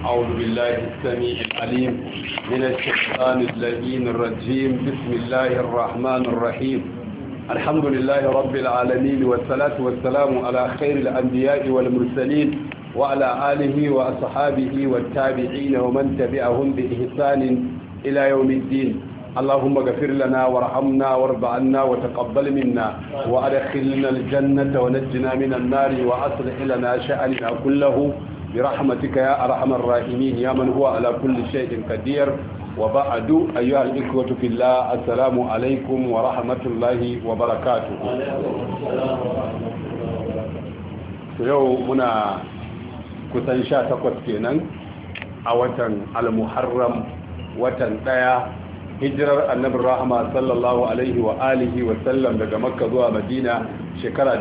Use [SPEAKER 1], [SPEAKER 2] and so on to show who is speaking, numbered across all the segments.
[SPEAKER 1] أعوذ بالله السميع العليم من الشيطان اللعين الرجيم. بسم الله الرحمن الرحيم. الحمد لله رب العالمين، والصلاة والسلام على خير الأنبياء والمرسلين وعلى آله وأصحابه والتابعين ومن تبعهم بإحسان إلى يوم الدين. اللهم اغفر لنا وارحمنا وارض عنا وتقبل منا وأدخلنا الجنة ونجنا من النار وأصلح لنا شأننا كله برحمتك يا أرحم الراحمين يا من هو على كل شيء قدير. وبعد أيها الإخوة في الله، السلام عليكم ورحمة الله وبركاته. يومنا kusan 18 kenan a watan al-muharram, watan daya hijirar annabin rahama sallallahu alaihi wa alihi wa sallam daga makka zuwa madina shekara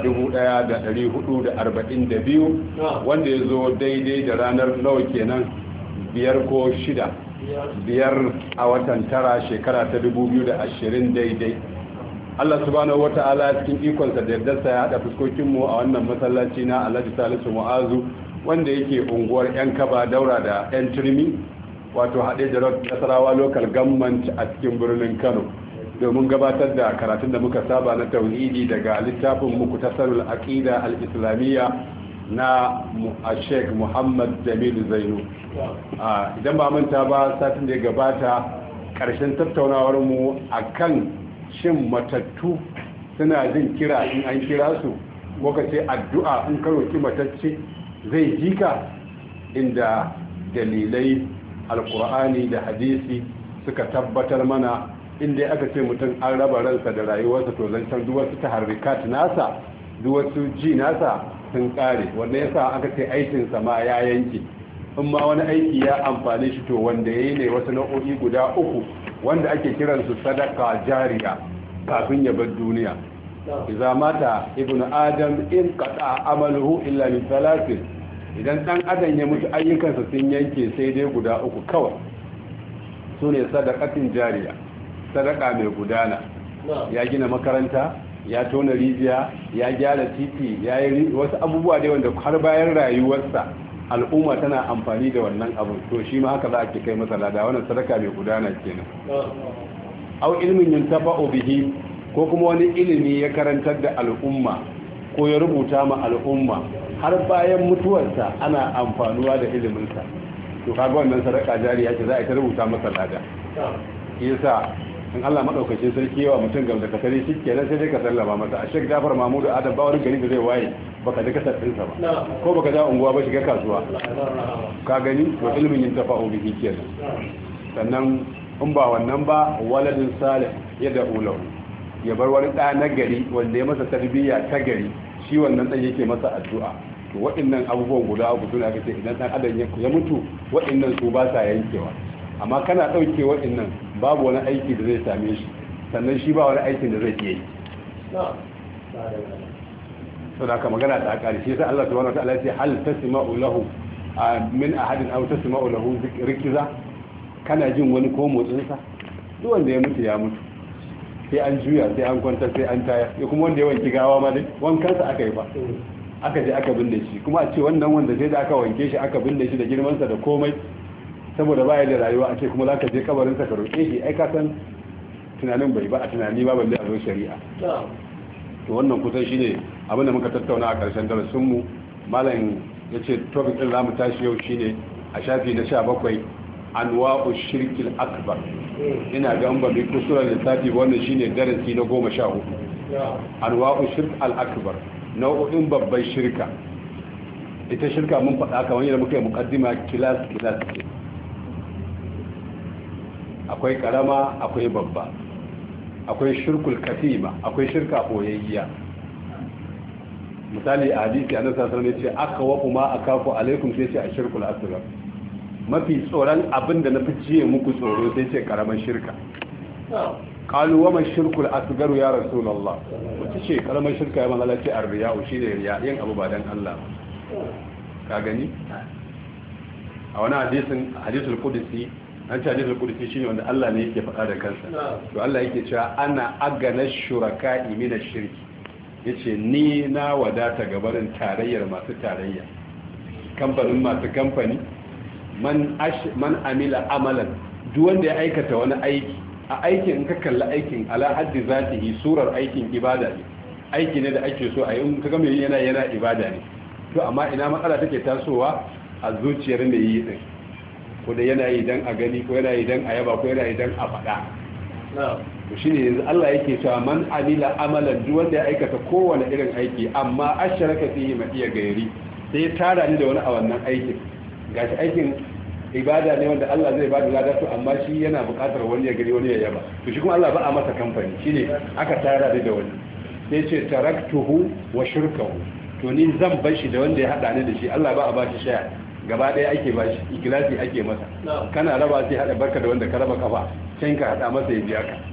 [SPEAKER 1] 1442 wanda ya zo daidai da ranar nawa kenan 5 ko 6 biyar a watan tara shekara ta 2020 daidai. Allah subhanahu wata'ala cikin ikonsa da yardarsa ya haɗa fuskokinmu a wannan masallaci na Alhaji Salisu Mu'azu wanda yake unguwar yan kaba daura da yan turmi, wato haɗe da nasarawa local government a cikin birnin Kano, domin gabatar da karatun da muka saba na tauhidi daga littafin muktasarul aqida al-islamiyya na Sheikh Muhammad Jamilu Zainu. Idan ba manta ba, satin da ya gabata ƙarshen tattaunawar mu akan shin matattu suna jin kira in an kira su, ko ka ce addu'a in ka roki matacce zai jika, inda dalilai alkur'ani da hadisi suka tabbatar mana inda aka ce mutum an raba ransa da rayuwarsa to zancen duk wasu taharrikat nasa, duk wasu ji nasa sun kare. wanda yasa aka ce aikinsa ma ya yanke. in ma wani aiki ya amfani shi to wanda yayi ne wasu nau'o'i guda uku wanda ake kiransu sadaka jariya kafin ya bar duniya. idza mata ibnu adam in qata amaluhu illa min thalathin. idan dan adam ya mutu ayyukansa sun yanke sai dai guda uku kawai, su ne sadakatin jariya, sadaka mai gudana. ya gina makaranta, ya tona rijiya, ya gyara titi, ya yi wasu abubuwa dai wanda har bayan rayuwarsa al'umma tana amfani da wannan abu, to shi ma haka za a ke kai masa lada. wannan sadaka mai gudana kenan. au ilmin yuntafa'u bihi, ko kuma wani ilimi ya karantar da al'umma ko ya rubuta ma al'umma har bayan mutuwarsa ana amfanuwa da iliminsa, to kaga wannan sadaka jariya ce za a ta rubuta masa lada. yasa in Allah madaukakin sarki yawa mutum gamda ka tare shi kenan sai dai ka sallama masa. a Sheikh Jafar Mahmud Adam ba wani gari da zai waye baka da kasar ɗinsa ba, ko baka da unguwa ba shiga kasuwa ka gani, to ilimin yin tafa'u bihi kenan. sannan in ba wannan ba, waladin salih ya da ulahu, ya bar wani ɗa na gari wanda ya masa tarbiyya ta gari, shi wannan ɗan yake masa addu'a. to waɗannan abubuwan guda uku suna kace idan ɗan adam ya mutu waɗannan su ba sa yankewa. amma kana ɗauke waɗannan babu wani aiki da zai same shi, sannan shi ba wani aikin da zai iya yi. sau da ka magana ta ƙarshe sai Allah subhanahu wa ta'ala ya ce hal tasma'u lahu min ahadin aw tasma'u lahu rikiza. kana jin wani ko motsinsa? duk wanda ya mutu ya mutu, sai an juya, sai an kwanta, sai an taya. ya kuma wanda ya wanki gawa ma dai wankansa aka yi ba, aka je aka binne shi, kuma a ce wannan wanda sai da aka wanke shi aka binne shi da girmansa da komai saboda baya da rayuwa, a ce kuma za ka je kabarinsa ka roƙe shi, ai ka san tunanin bai ba a tunani ba balle a zo shari'a. to wannan kusan shi ne abinda muka tattauna a ƙarshen darasinmu. malam ya ce topic ɗin za mu tashi yau shi ne a shafi na 17, anwa'u shirkil akbar. ina ga an ba mai kusura da sati wannan shi ne darasi na 14. anwa'u shirk al-akbar, nau'o'in babban shirka. ita shirka mun faɗa kamar yadda muka yi muqaddima kilas ce. akwai karama, akwai babba, akwai shirkul katima, akwai shirka boyayya. misali a hadisi annabi sallallahu alaihi wasallam ya ce aka wa kuma akafu alaikum, sai ce a shirkul asghar. mafi tsoron abin da na fi jiye muku tsoro sai ce karaman shirka. qalu wa ma shirkul asghar ya rasulullah, wace ce karaman shirka? ya manzo ce ar-riya'u, shine riya, yin abu ba dan Allah. ka gani a wani hadisul qudsi, an ce hadisul qudsi shine wanda Allah ne yake faɗa da kansa. to Allah yake cewa ana agana shuraka'i min ash-shirki, yace ni na wadata gabarin tarayyar masu tarayya. kamfanin masu kamfani man amila amalan duk wanda ya aikata wani aiki a aikin in ka kalla aikin ala haddi zatihi surar aikin ibada ne aiki ne da ake so a yi in ka ga mai yana ibada ne to amma ina matsala take tasowa a zuciyar da yi din ko da yana yi dan a gani ko yana yi dan a yaba ko yana yi dan a faɗa to shine yanzu Allah yake cewa man amila amalan duk wanda ya aikata kowane irin aiki amma asharaka fihi ma iya gairi sai ya tara ni da wani a wannan aikin gashi aikin ibada ne wanda Allah zai bada lada to amma shi yana buƙatar wani ya gani wani ya yaba to shi kuma Allah ba a masa kamfani shine aka tara ni da wani sai ce taraktuhu wa shirkahu to ni zan bar shi da wanda ya hada ni da shi Allah ba a bashi shaya gaba ɗaya ake bashi ikilasi ake masa kana raba sai hada barka da wanda ka raba kafa can ka hada masa ya biya ka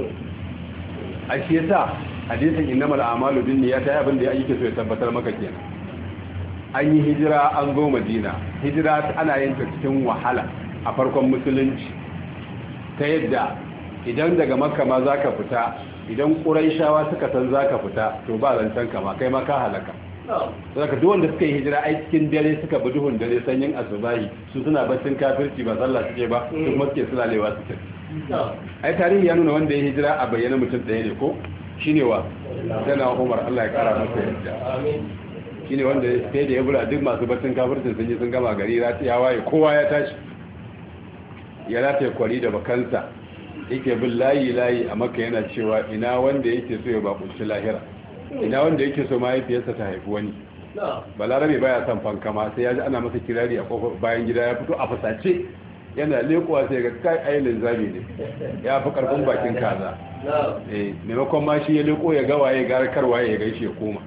[SPEAKER 1] a shi yasa hadisin innamal a'malu binniyat ya abin da yake so ya tabbatar maka kenan an yi hijira an zo Madina hijira ana yin ta cikin wahala a farkon musulunci ta yadda idan daga Makka ma zaka fita idan Quraishawa suka san zaka fita to ba zancan kama kai ma ka halaka saka duk wanda suka yi hijira ai cikin dare suka bi duhun dare sanyin asubahi su suna baccin kafirci ba sallah suke ba su kuma suke sulalewa suke ai tarihi ya nuna wanda ya hijira a bayyana mutum ɗaya ne ko shine wa sana Umar Allah ya kara masa yadda shine wanda sai da ya bura duk masu baccin kafircin sun yi sun gama gari ya waye kowa ya tashi ya rataye kwari da bakansa yake bin layi a Makka yana cewa ina wanda yake so ya bakunci lahira ina wanda yake so mahaifiyarsa ta haifi wani balarabe baya son fankama sai ya ji ana masa kirari a kofar bayan gida ya fito a fasace yana lekuwa sai ga kai ailin zabi ne ya fi karfin bakin kaza maimakon ma shi ya leko ya gawa ya gara karwa ya gaishe ya koma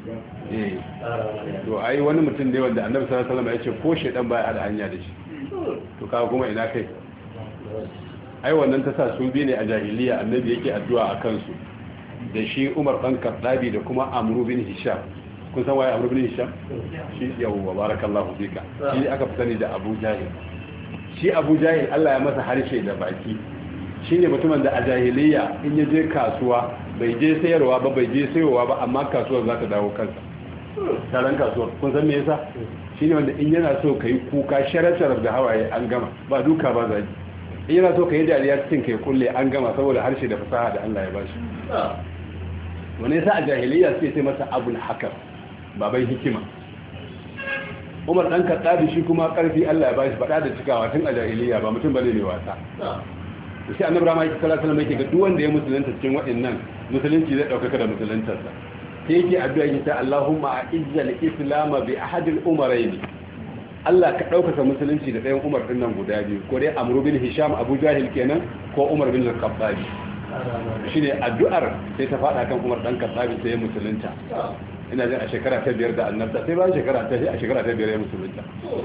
[SPEAKER 1] to ai wani mutum ne wanda annabi sallallahu alaihi wasallam ya ce ko shedan baya da hanya da shi to kaga kuma ina kai ai wannan ta sa su bi ne a jahiliya annabi yake addu'a a kansu da shi Umar dan Kaddabi da kuma Amr bin Hisham kun san waye Amr bin Hisham shi yawwa barakallahu fika shi aka fi sani da Abu Jahil shi Abu Jahil Allah ya masa harshe da baki shine mutumin da a jahiliya in ya je kasuwa bai je sayarwa ba bai je sayowa ba amma kasuwar za ta dawo kansa taron kasuwar kun san me yasa shine wanda in yana so kai kuka sharar da hawaye an gama ba duka ba zaki in yana so kai dariya cikin kai kulle an gama saboda harshe da fasaha da Allah ya bashi wani yasa a jahiliya suke sai masa Abul Hakam baban hikima Umar dan Kaddabi shi kuma karfi Allah ya bashi fada da cikawa tun a jahiliya ba mutum bane mai wasa sai annabi Muhammad sallallahu alaihi wasallam yake ga duk wanda ya musulunta cikin waɗannan musulunci zai dauka da musuluntarsa sai yake addu'a yake ta Allahumma a'izzal islam bi ahadil umarayn Allah ka ɗaukaka musulunci da ɗayan Umar ɗin nan guda biyu ko dai Amr bin Hisham Abu Jahil kenan ko Umar bin Al-Khattab shine addu'ar sai ta fada kan Umar dan Khattab sai ya musulunta ina jin a shekara ta 5 da annabta sai bayan shekara ta 5 ya musulunta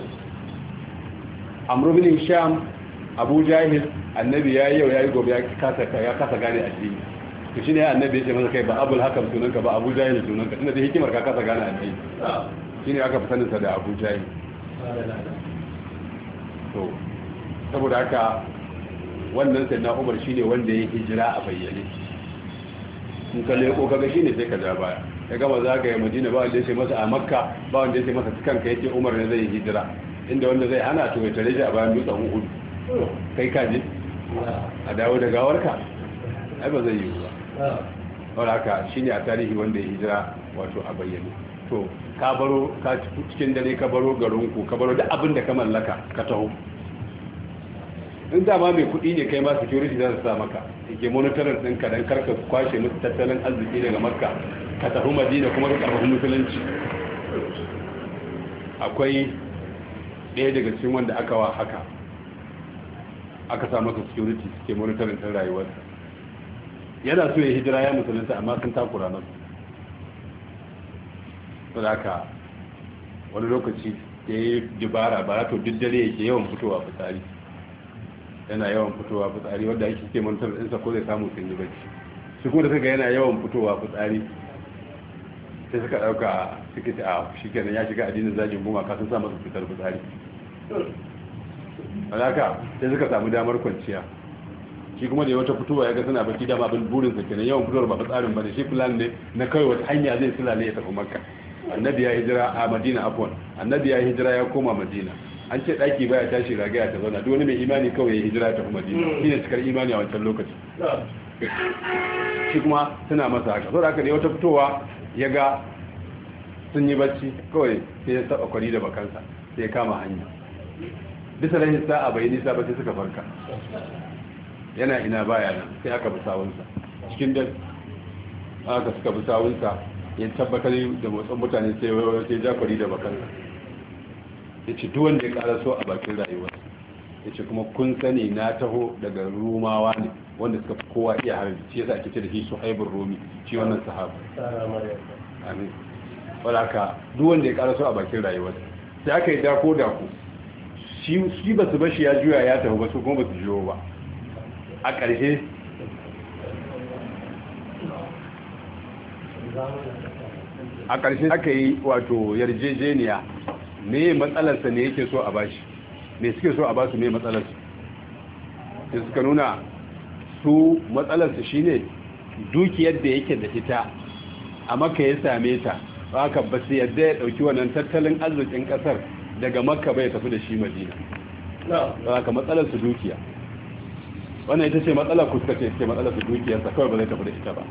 [SPEAKER 1] Amr bin Hisham Abu Jahil annabi yayi yau yayi gobe ya kasa gane addini to shine annabi ya ce masa kai ba Abul Hakam sunanka ba Abu Jahil sunanka tunda da hikimar ka kasa gane addini shine aka fi sanin sa da Abu Jahil to saboda haka wannan sai na Umar shine wanda ya hijira a bayyane in ka leko kaga shine sai ka ja baya ya gama zagaye Madina ba wanda ya ce masa a Makka ba wanda ya ce masa kanka yace Umar ne zai hijira inda wanda zai hana to ya tare shi a bayan dutsen Uhud kai ka je a dawo da gawarka ai ba zai yi ba wala haka shine a tarihi wanda ya hijira wato a bayyane to ka baro ka cikin dare ka baro garinku ka baro duk abin da ka mallaka ka taho in dama mai kuɗi ne kai ma security za su sa maka yake monitoring ɗinka don karka kwashe musu tattalin arziki daga makka ka tafi madina kuma ka karfafi musulunci akwai ɗaya daga cikin wanda aka wa haka aka sa masa security suke monitoring ɗin rayuwarsa yana so ya hijira ya musulunta amma sun takura masa saboda haka wani lokaci ya yi dubara ba to duk dare yake yawan fitowa fitsari yana yawan fitowa fitsari wanda ake ke mantar ɗinsa ko zai samu sun yi bacci su kuma da suka yana yawan fitowa fitsari sai suka ɗauka suke ta shi kenan ya shiga addinin zagin gumaka sun sa masa fitar fitsari alaka sai suka samu damar kwanciya shi kuma da ya wata fitowa ya ga suna baki dama abin burinsa kenan yawan fitowar ba fitsarin ba da shi plan ne na kawai wata hanya zai sulale ya tafi makka annabi ya hijira a Madina afwan annabi ya hijira ya koma Madina an ce daki baya tashi ragaya ta zauna duk wani mai imani kawai ya hijira ta Madina shine cikar imani a wancan lokaci shi kuma suna masa haka saboda haka ne wata fitowa ya ga sun yi bacci kawai sai ya saba kwari da bakansa sai ya kama hanya bisa rahin sa'a bai nisa ba sai suka farka yana ina baya nan sai aka bi sawunsa cikin da aka suka bi sawunsa ya tabbatar da motsin mutane sai jakwari da bakansa ya ce duwanda ya kara so a bakin rayuwa ya ce kuma kun sani na taho daga rumawa ne wanda suka fi kowa iya harbi shi yasa ake ce da shi su haibun romi shi wannan sahaba amin wadda ka duwanda ya kara so a bakin rayuwa sai aka yi dako shi ba su bashi ya juya ya tafi ba su kuma ba su juyo ba a ƙarshe aka yi wato yarjejeniya me matsalarsa ne yake so a bashi me suke so a basu me matsalarsu sai suka nuna su matsalarsu shine dukiyar da yake da ita a Makka ya same ta haka ba su yadda ya dauki wannan tattalin arzikin kasar daga Makka bai tafi da shi Madina haka matsalarsu dukiya wannan ita ce matsalar kuskace ce matsalar su dukiyarsa kawai ba zai tafi da ita ba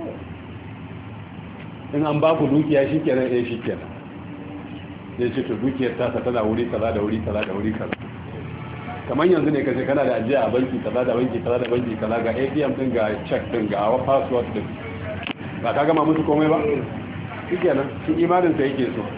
[SPEAKER 1] in an ba ku dukiya shi kenan shi kenan zai ce to dukiyar tasa tana wuri kaza da wuri kaza da wuri kaza kamar yanzu ne kace kana da ajiya a banki kaza da banki kaza da banki kaza ga ATM din ga check din ga password din ba ka gama musu komai ba shi kenan shi imanin sa yake so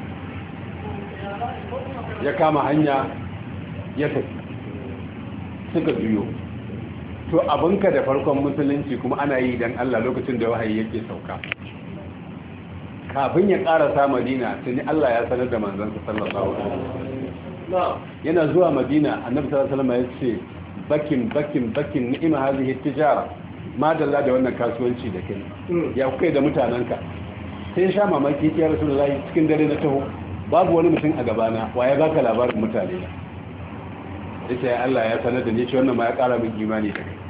[SPEAKER 1] ya kama hanya ya tafi suka juyo to abinka da farkon musulunci kuma ana yi dan Allah lokacin da wahayi yake sauka kafin ya karasa Madina tuni Allah ya sanar da manzansa sallallahu alaihi wasallam yana zuwa Madina annabi sallallahu alaihi wasallam ya ce bakin ni'ima hadhihi tijara ma dalla da wannan kasuwanci da kai ya kai da mutananka sai sha mamaki ya rasulullahi cikin dare na taho babu wani mutum a gabana wa ya baka labarin mutane yace Allah ya sanar da ni ce wannan ma ya kara min imani da kai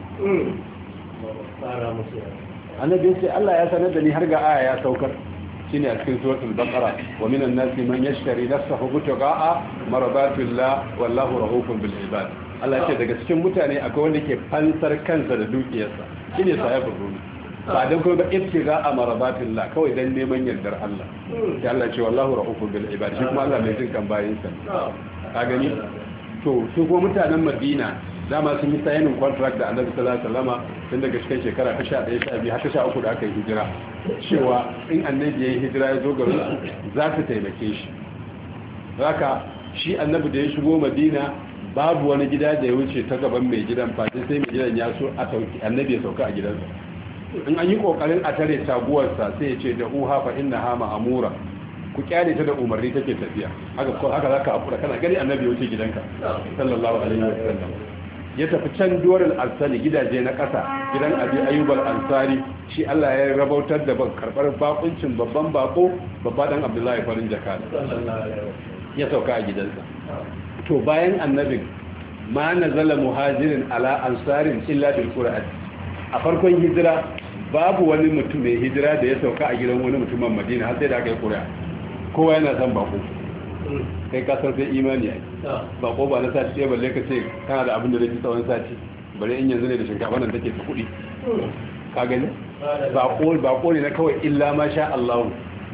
[SPEAKER 1] annabi ya ce Allah ya sanar da ni har ga aya ya saukar shine a cikin suratul baqara wa minan nasi man yashtari nafsahu butaqa'a maradatillah wallahu rahufun bil ibad Allah ya ce daga cikin mutane akwai wanda ke fansar kansa da dukiyarsa shine sahibul rumi ba dan kuma ba ibtiga'a maradatillah kawai dan neman yardar Allah sai Allah ya ce wallahu rahufun bil ibad shi kuma Allah mai jin kan bayin sa ka gani to su kuma mutanen Madina dama sun yi sayanin contract da Annabi sallallahu alaihi wasallama tun daga cikin shekara ta 11 12 har ta 13 da aka yi hijira cewa in Annabi ya yi hijira ya zo garin su za su taimake shi haka shi Annabi da ya shigo Madina babu wani gida da ya wuce ta gaban mai gidan face sai mai gidan ya so a sauki Annabi ya sauka a gidansa in an yi kokarin a tare taguwarsa sai ya ce da uha fa innaha ma'amura ku kyale ta da umarni take tafiya haka zaka hakura kana gani Annabi ya wuce gidanka sallallahu alaihi wasallam ya tafi can duwarar ansari gidaje na ƙasa gidan abi ayyubal ansari shi Allah ya rabautar da karɓar bakuncin babban bako babba dan abdullahi farin jaka ya sauka a gidansa to bayan annabin ma nazala muhajirin ala ansarin illa bil qur'an a farkon hijira babu wani mutum mai hijira da ya sauka a gidan wani mutumin Madina har sai da aka yi qur'an kowa yana son bako kai kasar sai imani ya ba ko ba na sati ɗaya balle ka ce kana da abin da zai tsawon sati bare in yanzu ne da shinkafa nan take ta kuɗi ka gani ba ne na kawai illa ma sha Allah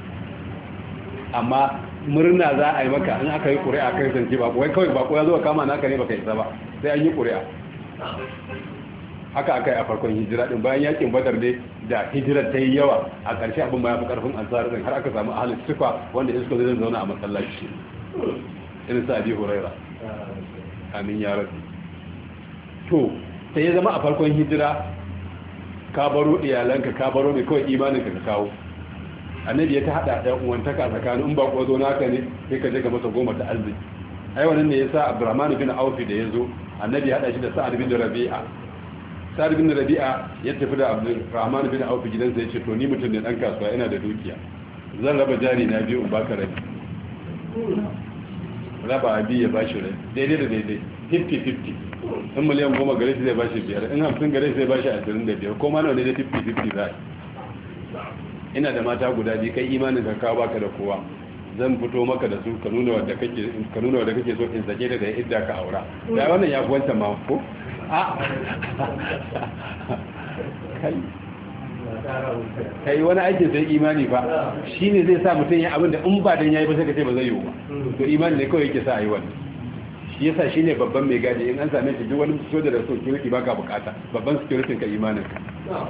[SPEAKER 1] amma murna za a yi maka in aka yi ƙuri'a kai zance ba wai kawai ba ya zo kama naka ne baka isa ba sai an yi ƙuri'a haka aka yi a farkon hijira din bayan yakin badar ne da hijirar ta yi yawa a ƙarshe abin ma ya fi ƙarfin ansar din har aka samu ahalin sifa wanda iska zai zauna a masallaci irin sa abi huraira amin ya rabbi to sai ya zama a farkon hijira ka baro iyalanka ka baro mai kawai imaninka ka kawo annabi ya ta hada ɗan uwantaka tsakanin in ba ko zo naka ne sai ka je ka masa goma ta arziki ai wannan ne yasa Abdurrahman bin Auf da yazo annabi ya hada shi da Sa'ad bin Rabi'a Sa'ad bin Rabi'a ya tafi da Abdurrahman bin Auf gidansa yace to ni mutum ne dan kasuwa ina da dukiya zan raba jari na biyu in baka rabi raba abi ya bashi rabi daidai da daidai 50-50 in miliyan 10 gare shi zai bashi 5 in 50 gare shi zai bashi 25 ko ma nawa ne da 50-50 za ina da mata guda biyu kai imanin ka kawo baka da kowa zan fito maka da su ka nuna wanda kake so in sake daga idda ka aura da wannan ya fi wancan ma ko kai wani aikin sai imani ba shine zai sa mutum ya abin da in ba dan yayi ba sai ka ce ba zai yi ba to imani ne kawai yake sa ayi wannan shi yasa shine babban mai gadi in an same shi duk wani soja da security baka bukata babban security ka imanin ka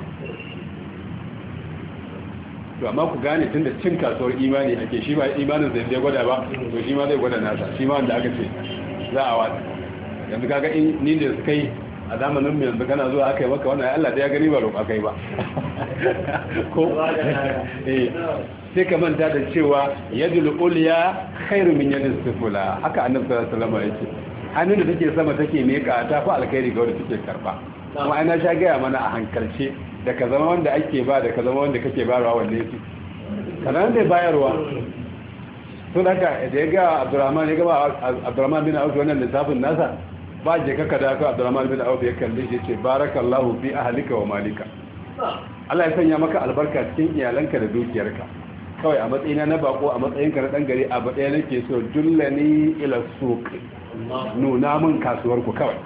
[SPEAKER 1] to amma ku gane tunda cin kasuwar imani ake shi ba imanin zai zai gwada ba to shi ma zai gwada nasa shi ma wanda aka ce za a wata yanzu kaga in ni da su kai a zamanin mu yanzu kana zuwa aka yi maka wannan Allah da ya gani ba roƙa kai ba ko sai ka manta da cewa yadul ulya khairu min yadis sufula haka annabi sallallahu alaihi wasallam yake hannun da take sama take meka ta fa alkhairi ga wanda take karba kuma ana sha gaya mana a hankalce da ka zama wanda ake ba da ka zama wanda kake bayarwa wanne yake kana da bayarwa to haka da ya ga Abdurrahman bin Auf wannan lissafin nasa ba je kaka da ka Abdurrahman bin Auf ya kalle shi ce barakallahu fi ahlika wa malika Allah ya sanya maka albarka cikin iyalanka da dukiyarka kawai a matsayina na bako a matsayinka na dan gari abu daya nake so dullani ila suq nuna mun kasuwar ku kawai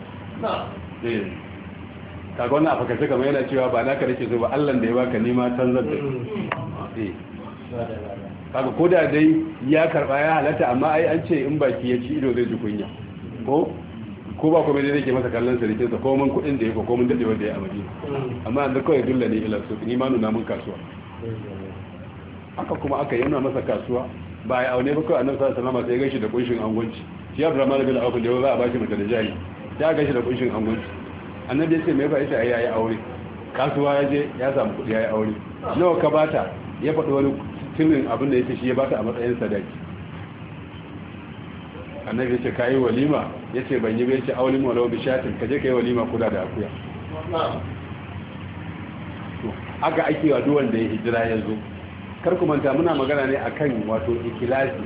[SPEAKER 1] kaga wannan afakace kamar yana cewa ba naka nake so ba Allah da ya baka nima canzar da kaga koda dai ya karba ya halatta amma ai an ce in baki ya ci ido zai ji kunya ko ba kuma dai nake masa kallon sarkin sa ko mun kudin da yake ko mun dade wanda ya amaji amma an da kawai dullani ila suq ni ma nuna mun kasuwa haka kuma aka yana masa kasuwa ba ya aune ba kawai annabi sallallahu alaihi wasallam sai ya gashi da kunshin angonci shi Abdurrahman bin Auf da za a bashi mata da jari ya gashi da kunshin angonci annabi ya ce mai fa'ita ai yayi aure kasuwa ya je ya samu kudi yayi aure nawa ka bata ya faɗi wani tunin abin da yake shi ya bata a matsayin sadaki annabi ya ce kai walima yace ban yi ba yace aulin walau bi shatin kaje kai walima kuda da akuya haka ake wa duk wanda ya hijira yanzu kar ku manta muna magana ne akan wato ikhlasi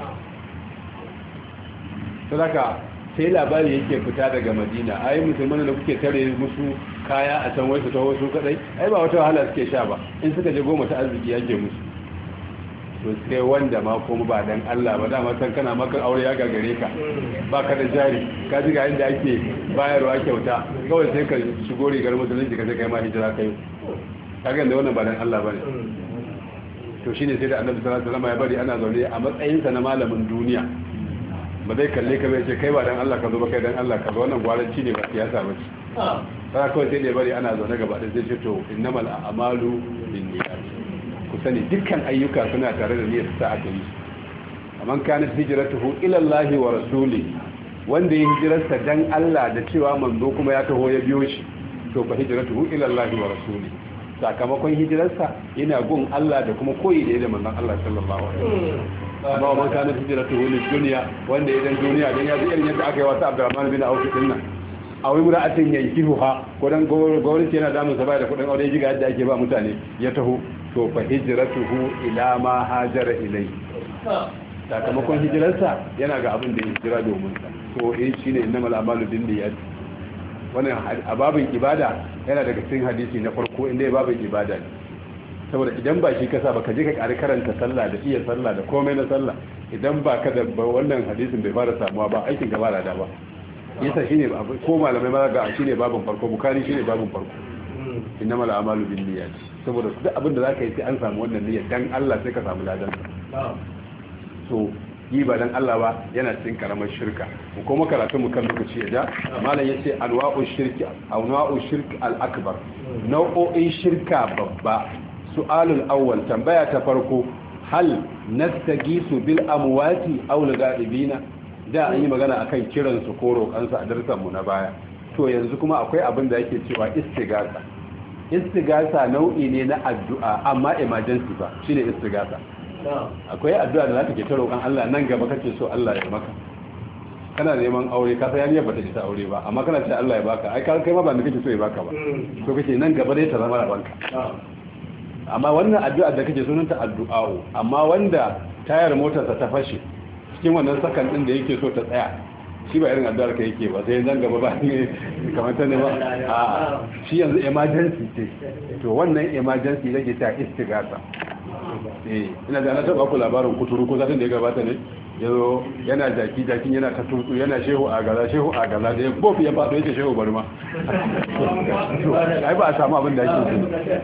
[SPEAKER 1] sadaka sai labari yake fita daga Madina ai musulmai da kuke tare musu kaya a can wasu taho su kadai ai ba wata wahala suke sha ba in suka je goma ta arziki yake musu to sai wanda ma kuma ba dan Allah ba dama san kana maka aure ya gagare ka ba ka da jari ka ji ga inda ake bayarwa kyauta kawai sai ka shigo rigar musulunci ka sai kai ma hijira kai kaga da wannan ba dan Allah bane to shine sai da Annabi sallallahu alaihi wasallam ya bari ana zaune a matsayin sa na malamin duniya ba zai kalle ka bai ce kai ba dan Allah ka zo ba kai dan Allah ka zo wannan gwaranci ne ba siyasa ba ce sai kawai sai da bari ana zaune gaba da zai ce to innamal a'malu binniyat ku sani dukkan ayyuka suna tare da niyyar sa aka yi amman kana hijratuhu ila Allah wa rasuli wanda ya hijirarsa dan Allah da cewa manzo kuma ya taho ya biyo shi to fa hijratuhu ila Allah wa rasuli sakamakon hijirarsa yana gun Allah da kuma koyi da manzon Allah sallallahu alaihi wasallam amma man kana hijratuhu lid dunya wanda ya dan duniya dan ya ji irin yadda aka yi wa Abdurrahman bin Auf din nan a wai mura'atin yankihuha ko dan gwamnati yana damun sa bai da kudin aure jiga yadda ake ba mutane ya taho to fa hijratuhu ila ma hajara ilai sakamakon hijirarsa yana ga abin da ya hijira domin sa to shine innamal a'malu binniyat wannan ababin ibada yana daga cikin hadisi na farko inda babin ibada ne saboda idan ba shi kasa ba ka je ka ƙari karanta sallah da iya sallah da komai na sallah idan ba ka da wannan hadisin bai fara samuwa ba aikin gaba da ba yasa shine ko malamai ma ga shine babin farko bukari shine babin farko innamal a'malu binniyat saboda duk abin da zaka yi sai an samu wannan niyyar dan Allah sai ka samu ladan so yi ba dan Allah ba yana cikin karamar shirka mu kuma karatu mu kan lokaci ya malam yace anwa'u shirki al-akbar nau'o'in shirka babba su'alul awwal tambaya ta farko hal nastagisu bil amwati aw al-ghaibina da an yi magana akan kiran su ko roƙan su a darsan mu na baya to yanzu kuma akwai abin da yake cewa istigasa nau'i ne na addu'a amma emergency ba shine istigasa akwai addu'a da zaka ke ta roƙon Allah nan gaba kake so Allah ya maka kana neman aure ka san yarinya bata isa aure ba amma kana cewa Allah ya baka ai kai ma ba da kake so ya baka ba so kake nan gaba dai ta zama rabanka amma wannan addu'a da kake sunanta addu'a amma wanda tayar motarsa ta fashe cikin wannan sakan din da yake so ta tsaya shi ba irin addu'ar ka yake ba sai nan gaba ba ne kamar ta ne ba a shi yanzu emergency ce to wannan emergency yake ta istighatha ina da na taba ku labarin kuturu ko zatin da ya gabata ne yazo yana jakin yana ta tutsu yana shehu a gaza da bof ya fado yake shehu bari ma ai ba a samu abin da yake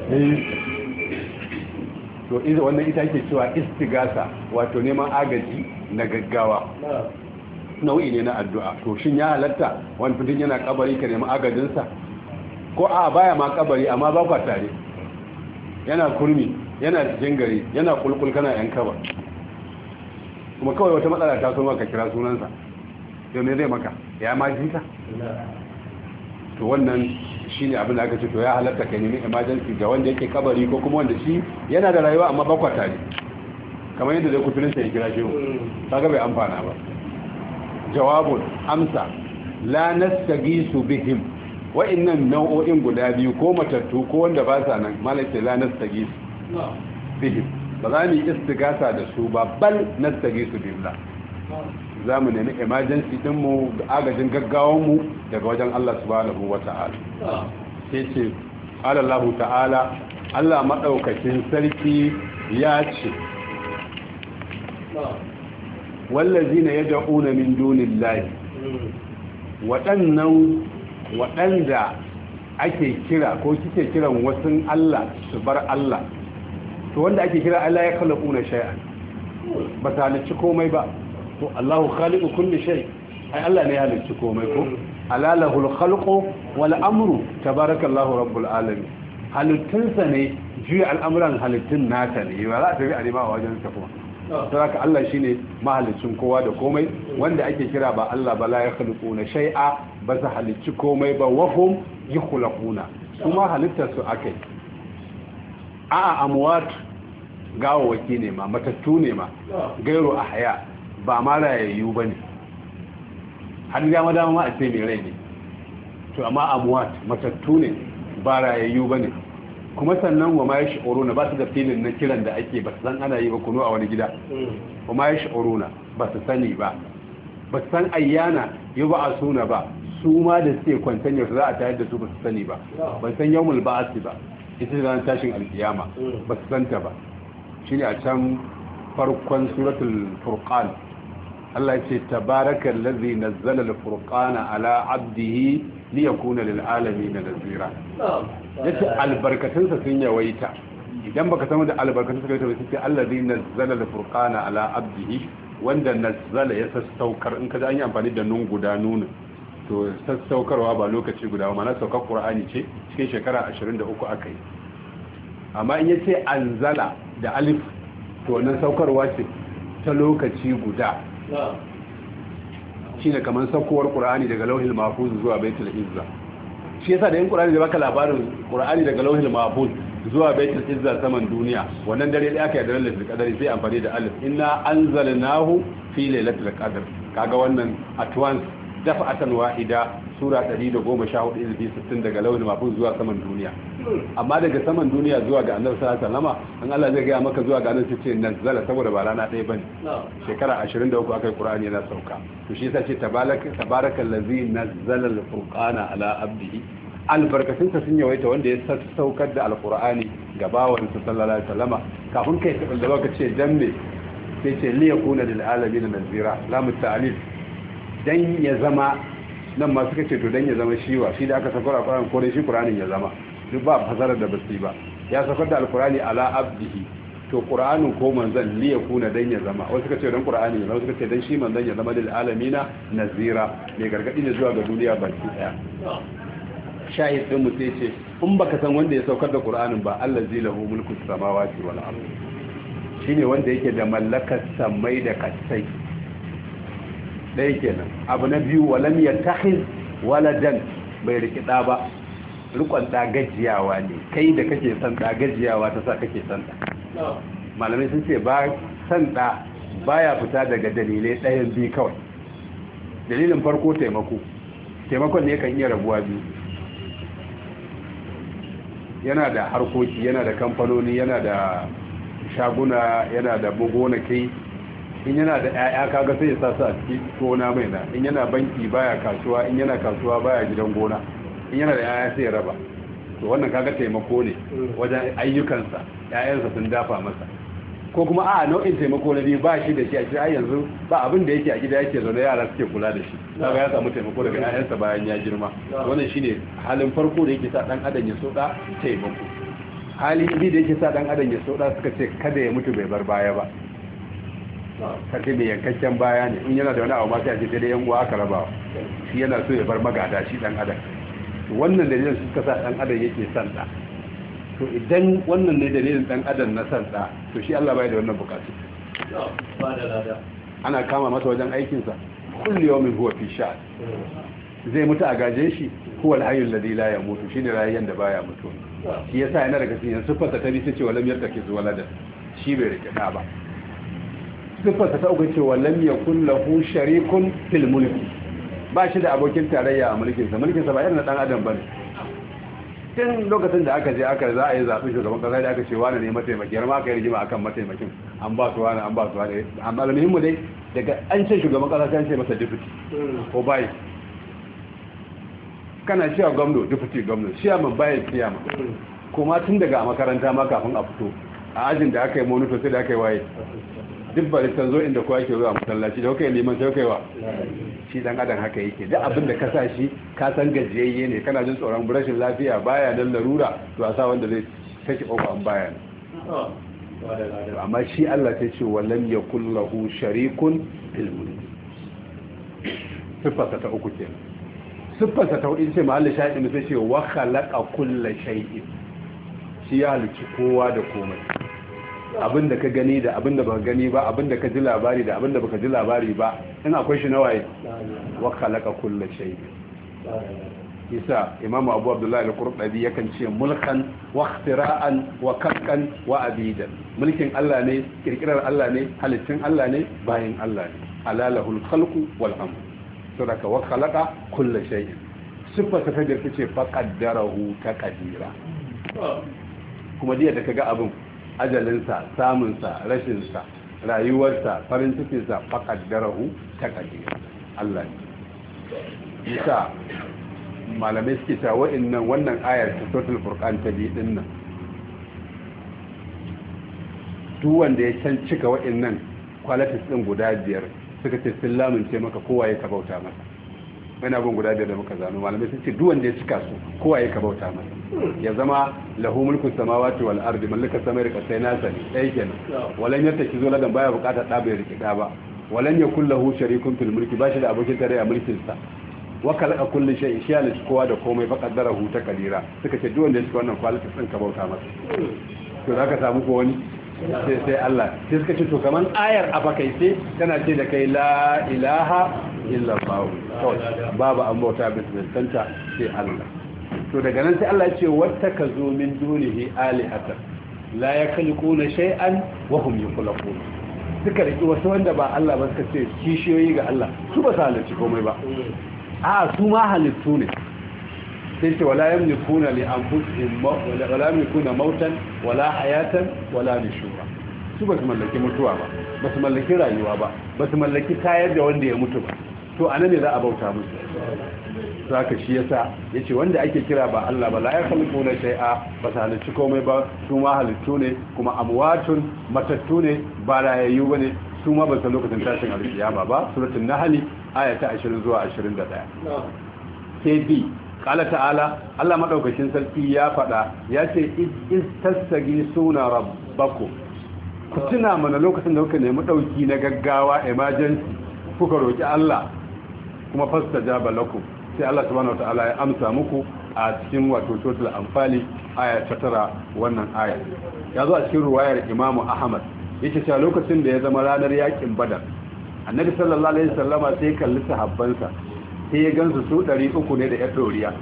[SPEAKER 1] so to idan wannan ita ake cewa istigasa wato neman agaji na gaggawa nau'i ne na addu'a to shin ya halatta wani fitin yana kabari ka nemi agajinsa ko a baya ma kabari amma ba kwa tare yana kurmi yana cikin gari yana kulkul kana yan kaba kuma kawai wata matsala ta so maka kira sunansa yau ne zai maka ya ma jinka to wannan shine abin da aka ce to ya halatta ka nemi emergency ga wanda yake kabari ko kuma wanda shi yana da rayuwa amma ba kwa tare kamar yadda dai kuturin sai kira shi kaga bai amfana ba jawabun amsa la nastagisu bihim wa'annan nau'o'in guda biyu ko matattu ko wanda ba sa nan malaka la nastagisu bihim ba za mu yi istigasa da su ba bal nastagisu billah za mu nemi emergency din mu agajin gaggawan mu daga wajen Allah subhanahu wata'ala sai ce Allah ta'ala Allah madaukakin sarki ya ce wallazina yad'una min dunillahi waɗanda ake kira ko kike kiran wasu Allah su bar Allah to wanda ake kira Allah ya khalaquna shay'an ba ta halicci komai ba to Allahu khaliqu kulli shay ai Allah ne ya halicci komai ko alalahul khalqu wal amru tabarakallahu rabbul alamin halittunsa ne juya al'amuran halittun nata ne ba za ta bi a nema a wajen sa kuma saboda Allah shine mahalicin kowa da komai wanda ake kira ba Allah ba la ya khaliquna shay'a ba su halicci komai ba wahum yukhlaquna kuma halittar su akai a'a amwat gawawaki ne ma matattu ne ma gairu ahya ba ma rayayyu bane har ga dama ma a ce mai rai ne to amma amwat matattu ne ba rayayyu bane kuma sannan wa ma yash'uruna ba su da filin na kiran da ake ba san ana yi ba kuno a wani gida wa ma yash'uruna ba su sani ba ba san ayyana yub'asuna ba su ma da suke kwantan yau za a tayar da su ba su sani ba ban san yawmul ba'ath ba ita da tashin alkiyama ba su santa ba shine a can farkon suratul furqan Allah ya ce tabarakal ladzi nazzala al-furqana ala 'abdihi liyakuna lil alamin nazira yace albarkatunsa sun yawaita idan baka san da albarkatun suka yawaita sai allazi nazzala al-furqana ala 'abdihi wanda nazzala ya sassaukar in kaza an yi amfani da nun guda nunu to sassaukarwa ba lokaci guda ba mana saukar qur'ani ce cikin shekara 23 akai amma in yace anzala da alif to wannan saukarwa ce ta lokaci guda shine kaman saukowar qur'ani daga lauhil mahfuz zuwa baitul izza shi yasa da yin qur'ani da baka labarin qur'ani daga lauhil mahfuz zuwa baitul izza saman duniya wannan dare da aka yi da lailatul qadr sai amfani da alif inna anzalnahu fi lailatul qadr kaga wannan at once dafa'atan wahida sura 114 izbi 60 daga lauhil mahfuz zuwa saman duniya amma daga saman duniya zuwa ga annabi sallallahu alaihi wasallam an Allah zai ga maka zuwa ga annabi sai ce nazzala saboda ba rana ɗaya bane shekara 23 akai qur'ani yana sauka to shi yasa ce tabarakal ladzi nazzala al-furqana ala abdihi albarkatun ta sun yawaita wanda ya saukar da alqur'ani ga bawan sa sallallahu alaihi wasallam kafin kai ka da baka ce dan me sai ce li yakuna lil alamin nazira lamu ta'alif dan ya zama nan ma suka ce to dan ya zama shiwa shi da aka saukar alqur'ani ko dai shi qur'anin ya zama duk ba fasarar da basu ba ya saukar da alqur'ani ala abdihi to qur'anin ko manzan li yakuna dan ya zama wasu suka ce dan qur'ani ne wasu suka ce dan shi manzan ya zama lil alamina nazira mai gargadi ne zuwa ga duniya baki daya shahid din mu sai ce in baka san wanda ya saukar da qur'anin ba allazi lahu mulku samawati wal ardh shine wanda yake da mallakar samai da kasai dai kenan abu na biyu walam yattakhiz waladan bai riki da ba rikon da gajiyawa ne kai da kake son da gajiyawa ta sa kake son da malamai sun ce ba son da baya fita daga dalilai ɗayan biyu kawai dalilin farko taimakon ne kan iya rabuwa biyu yana da harkoki yana da kamfanoni yana da shaguna yana da bugonakai in yana da 'ya'ya kaga sai ya sa su a cikin gona mai na in yana banki baya kasuwa in yana kasuwa baya gidan gona in yana da 'ya'ya sai ya raba to wannan kaga taimako ne wajen ayyukansa 'ya'yansa sun dafa masa ko kuma a nau'in taimako na biyu ba shi da shi a cikin yanzu ba abin da yake a gida yake zaune yara suke kula da shi kaga ya samu taimako daga ƴaƴansa bayan ya girma wannan shine halin farko da yake sa dan adam ya soda taimako. Hali biyu da yake sa dan adam ya soda suka ce kada ya mutu bai bar baya ba. Kace mai yankakken baya ne in yana da wani abu ma sai a ce sai dai yan uwa aka rabawa shi yana so ya bar magada shi dan adam. Wannan dalilin suka sa dan adam yake son da. To idan wannan ne dalilin dan adam na san da to shi Allah bai da wannan bukatu ba da lada ana kama masa wajen aikin sa kullu yawmin huwa fi sha'n zai mutu a gaje shi huwa al-hayyul ladhi la yamutu shine rayuwar da baya mutu shi yasa yana daga cikin sifarsa ta bi sai ce walam yartaki walada shi bai rike da ba sifarsa ta uku ce walam yakul lahu sharikun fil mulki ba shi da abokin tarayya a mulkin sa ba irin na dan adam bane. Tun lokacin da aka je aka za a yi zaɓi shugaban ƙasa da aka ce wani ne mataimaki har ma aka yi rigima akan mataimakin an ba su wani amma almuhimmu dai daga an ce shugaban ƙasa ta ce masa deputy ko bayi kana cewa gwamno deputy gwamno chairman bayi chairman kuma tun daga a makaranta ma kafin a fito a ajin da aka yi monitor sai da aka yi waye duk bari san zo inda kowa yake zuwa masallaci da kai liman sai kai wa shi dan adam haka yake duk abin da ka sa shi ka san gajiyayye ne kana jin tsoron rashin lafiya baya dan larura to a sa wanda zai saki kofa an baya ne amma shi Allah ta ce walam yakul lahu sharikun fil mulk sifarsa ta uku kenan sifarsa ta hudu ce mahallin shahidi sai ce wa khalaqa kulla shay'in shi ya halicci kowa da komai abinda ka gani da abinda baka gani ba abinda ka ji labari da abinda baka ji labari ba in akwai shi nawaye wa khalaqa kulla shay isa imam abu abdullahi al-qurtubi yakan ce mulkan wa ikhtira'an wa khalqan wa abidan mulkin Allah ne kirkirar Allah ne halittun Allah ne bayin Allah ne alalahul khalqu wal amr sadaka wa khalaqa kulla shay sifata ta garke ce faqaddarahu taqdira kuma diya da kaga abin ajalinsa samunsa rashinsa rayuwarsa farin cikinsa faƙaddarahu ta ƙadir Allah ne isa malamai suke ta wannan ayar ta total furqan ta biyu din nan duk wanda ya can cika wa'annan qualities din guda biyar suka ce sun lamunce maka kowa ya kabauta masa wani abin guda biyar da muka zano malamai sun ce duk wanda ya cika su kowa ya kabauta masa ya zama lahu mulku samawati wal ardi mallaka samai da kasai nasa ne ɗaya kenan walan yadda ki zo ladan baya bukatar ɗa bai rike ɗa ba walan yakul lahu sharikun fil mulki bashi da abokin tarayya mulkin sa wa khalaqa kulli shay'in shi halicci kowa da komai fa qaddarahu taqdira suka ce duk wanda ya cika wannan quality din ka bauta masa to zaka samu ko wani sai Allah sai suka ce to kaman ayar abakai sai tana ce da kai la ilaha illa Allah babu an bauta bismillah sai Allah to daga nan sai Allah ya ce wattakazu min dunihi alihatan la yakhluquna shay'an wa hum yakhluqun suka riki wasu wanda ba Allah ba suka ce kishiyoyi ga Allah su ba su halicci komai ba a su ma halittu ne sai ce wala yamlikuna li anfusihim wala yamlikuna mautan wala hayatan wala nushura su ba su mallaki mutuwa ba su mallaki rayuwa ba su mallaki tayar da wanda ya mutu ba to anan ne za a bauta musu to haka shi yasa yace wanda ake kira ba Allah ba la yakhluquna shay'a ba su halicci komai ba su ma halittu ne kuma amwatun matattu ne ba rayayyu bane su ma ba su lokacin tashin alkiyama ba suratul nahl aya ta 20 zuwa 21 sai bi qala ta'ala Allah madaukakin sarki ya fada yace iz tastagisuna rabbakum ku tuna mana lokacin da kuka nemi dauki na gaggawa emergency kuka roki Allah kuma fastajaba lakum sai Allah subhanahu wataala ya amsa muku a cikin wato suratul anfali aya ta 9 wannan aya yazo a cikin ruwayar Imam Ahmad yake cewa lokacin da ya zama ranar yakin Badar Annabi sallallahu alaihi wasallama sai kalli sahabbansa sai ya gansu su 300 ne da ya doriya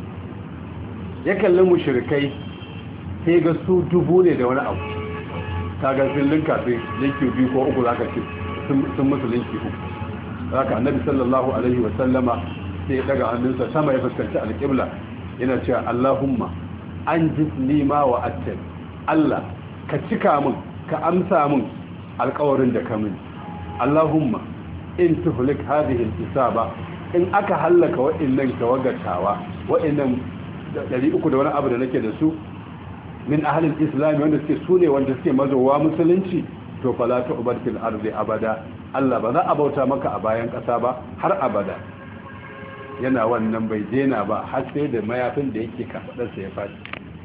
[SPEAKER 1] ya kalli mushrikai sai ga su 1000 ne da wani abu kaga sun linka sai linki biyu ko uku zaka ce sun musu linki uku haka Annabi sallallahu alaihi wasallama sai ya daga hannunsa sama ya fuskanci alƙibla yana cewa Allahumma anjizni ma wa'adtani Allah ka cika min ka amsa min alƙawarin da ka mini Allahumma in tuhlik hadhihi al-isaba in aka halaka wa'annan tawagatawa wa'annan 300 da wani abu da nake da su min ahlil islam wanda suke sune wanda suke mazowa musulunci to fala tu'bad fil ardi abada Allah ba za a bauta maka a bayan ƙasa ba har abada. Yana wannan bai dena ba har sai da mayafin da yake kafadarsa ya faɗi.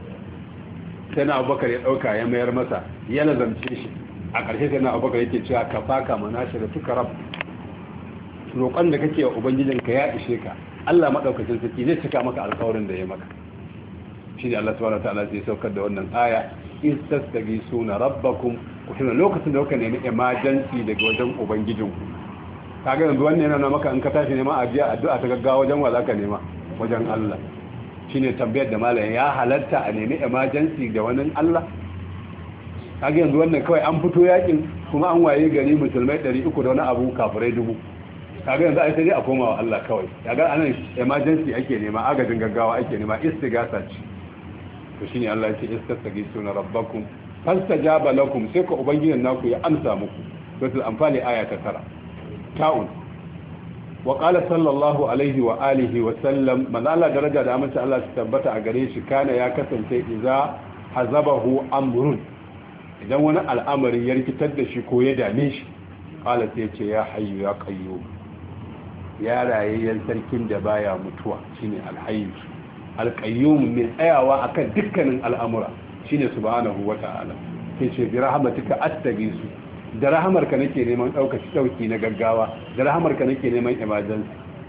[SPEAKER 1] Sai na Abubakar ya ɗauka ya mayar masa ya lazamce shi. A ƙarshe sai na Abubakar yake cewa ka faka manashi da tuka rab, roƙon da kake wa ubangijinka ya ishe ka, Allah maɗaukacin sarki zai cika maka alƙawarin da ya maka. Shi ne Allah subhanahu wataala zai saukar da wannan aya, in tastaghithuna rabbakum, ku tuna lokacin da kuka nemi emergency daga wajen ubangijinku. Kaga yanzu wannan yana maka in ka tashi neman addu'a ta gaggawa wajen wa zaka nema? Wajen Allah. Shine tambayar da malamin, ya halatta a nemi emergency da wani Allah? Kaga yanzu wannan kawai an fito yakin kuma an waye gari musulmai 300 da wani abu, kafirai 1000. Kaga yanzu ai sai dai a koma wa Allah kawai. Kaga anan emergency ake nema, agajin gaggawa ake nema, istighatha ce. To shine Allah ya ce istaghithuna rabbakum fastajaba lakum, sai ka ubangijin naku ya amsa muku. Suratul Anfal aya ta 9. ta'un. Wa qala sallallahu alaihi wa alihi wa sallam, man Allah daraja da amince Allah su tabbata a gare shi, kana ya kasance idza hazabahu amrun, idan wani al'amari ya rikitar da shi ko ya dame shi, qala sai ce ya hayyu ya qayyum, ya rayayyen sarkin da baya mutuwa, shine al-hayy al-qayyum, min tsayawa akan dukkanin al'amura, shine subhanahu wa ta'ala. sai ce bi rahmatika astaghisu, da rahamarka nake neman dauki na gaggawa, da rahamarka nake neman emergency.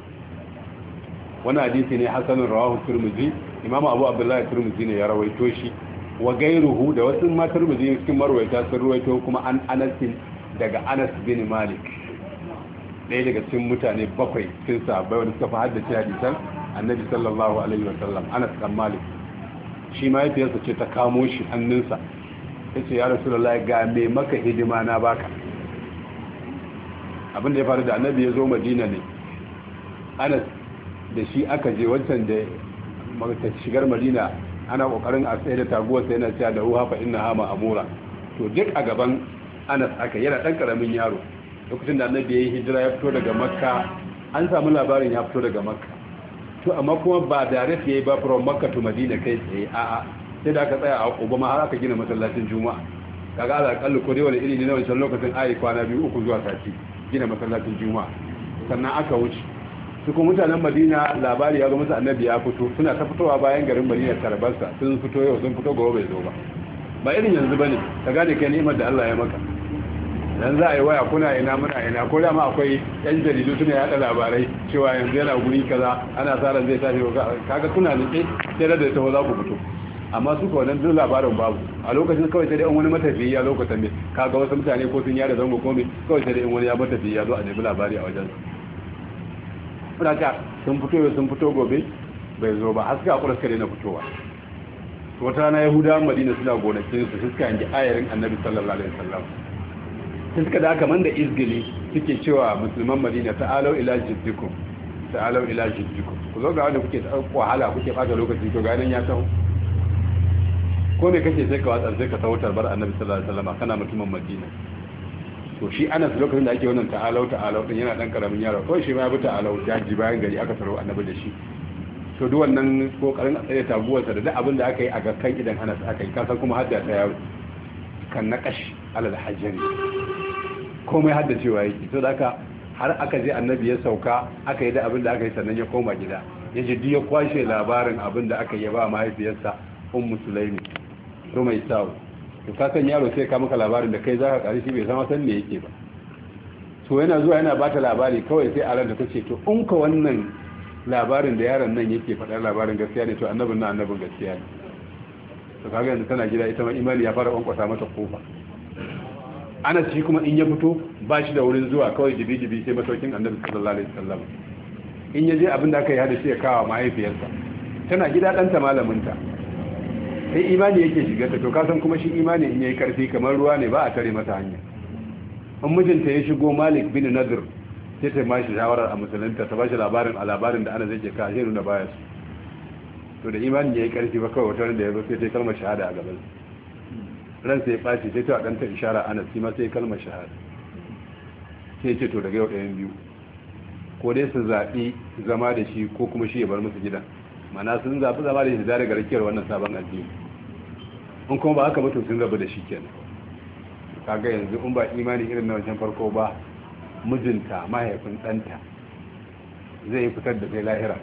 [SPEAKER 1] Wannan hadisi ne hasanun rawahu Tirmidhi, Imam Abu Abdullah Tirmidhi ne ya rawaito shi, wa gairuhu da wasu ma Tirmidhi cikin marwayata sun rawaito kuma an Anas daga Anas bin Malik, ɗaya daga cikin mutane 7 cikin sahabbai wanda suka fi haddace hadisan Annabi sallallahu alaihi wa sallam. Anas bin Malik shi ma yafiyarsa ce ta kamo shi hannunsa, yace ya Rasulullahi ga me maka hidima na baka. Abin da ya faru da Annabi ya zo Madina ne, Anas da shi aka je wancan da shigar Madina ana kokarin a tsaye da taguwar sai yana cewa da ruha fa inna hama amura, to duk a gaban Anas aka, yana dan karamin yaro. Lokacin da Annabi yayi hijira ya fito daga Makka, an samu labarin ya fito daga Makka, to amma kuma ba direct yayi ba from Makka to Madina kai tsaye, a'a sai da aka tsaya a Quba ma har aka gina masallacin Juma'a. Kaga ala kallu ko dai wani iri ne na wancan lokacin ayi kwana 2-3 zuwa sati gina masallacin Juma'a, sannan aka wuce. Su kuma mutanen Madina labari ya zo musu Annabi ya fito, suna ta fitowa bayan garin Madina tarbarsa, sun fito yau sun fito gobe bai zo ba. Ba irin yanzu bane, ka gane kai ni'imar da Allah ya maka. Dan za a yi waya kuna ina muna ina, ko da ma akwai yan jaridu suna yada labarai cewa yanzu yana guri kaza ana sa ran zai tashi, kaga kuna nitse sai da taho za ku fito. Amma su kawai duk labarin babu a lokacin, kawai sai dai in wani matafiyi ya lokacin ne kaga wasu mutane ko sun yada zango komai, kawai sai dai in wani ya matafiyi ya zo a nemi labari a wajen. Fudaka sun fito gobe bai zo ba, haska akura suka daina fitowa. Wata rana Yahudawan Madina suna gonakin su suka yanki ayarin Annabi sallallahu alaihi wasallam, sai suka da kaman da izgili suke cewa musulman Madina ta'alau ila jiddikum, ta'alau ila jiddikum, ku zo ga wanda kuke wahala kuke bata lokaci, to ga nan ya taho. Ko me kake sai ka watsar sai ka tawatar bar Annabi sallallahu alaihi wasallam kana mutumin Madina. To shi Anas lokacin da ake wannan ta'alau din yana dan karamin yaro, kawai shi ma ya bi ta'alau jaji bayan gari aka taro Annabi da shi. To duk wannan kokarin a tsaye taguwarsa da duk abin da aka yi a gakkan idan Anas aka yi, kasan kuma hadda ta yaro kan naqash alal hajjari, komai hadda cewa yake. To da aka har aka je Annabi ya sauka, aka yi da abin da aka yi, sannan ya koma gida, ya ji ya kwashe labarin abin da aka yi ba mahaifiyarsa Ummu Sulaimi Rumaisau. To ka san yaro sai ka maka labarin da kai zaka kare shi bai san san me yake ba. To yana zuwa yana bata labari, kawai sai a ranta tace to in ka wannan labarin da yaron nan yake faɗa labarin gaskiya ne, to annabin gaskiya ne. To kaga yanzu tana gida ita ma imani ya fara kwankwasa mata kofa. Anas shi kuma in ya fito ba shi da wurin zuwa, kawai jibi sai masaukin Annabi sallallahu alaihi wasallam. In ya je abin da aka yi hada shi ya kawo mahaifiyarsa, tana gida ɗanta malaminta, sai imani yake shiga ta. To kasan kuma shi imani in yayi karfi kamar ruwa ne, ba a tare masa hanya. In mijinta ya shigo Malik bin Nadir, sai ta mashi shawarar a musulunta, ta bashi labarin da ana zai ka shi nuna baya su. To da imani yayi karfi ba, kawai wata da ya zo sai ta kalmar shahada a gaban ran sai ya baci, sai ta danta ishara Anas shi ma sai kalmar shahada. Sai ce to daga yau ɗayan biyu, ko dai su zaɓi zama da shi ko kuma shi ya bar musu gidan. Mana sun zaɓi zama da shi daga rakiyar wannan sabon addini, in kuma ba haka mutum sun rabu da shi kenan. kaga yanzu in ba imani irin na wancan farko ba mijinta mahaifin ɗanta zai fitar da kai lahira,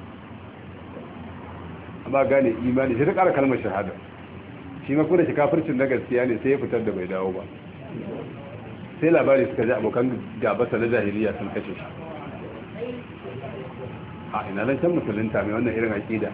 [SPEAKER 1] amma gane imani sai ta ƙara kalmar shahada shi ma kuma shi kafircin na gaskiya ne sai ya fitar da bai dawo ba, sai labari suka ji abokan gabasa na jahiliya sun kashe shi. A ina nan can musulunta mai wannan irin aƙida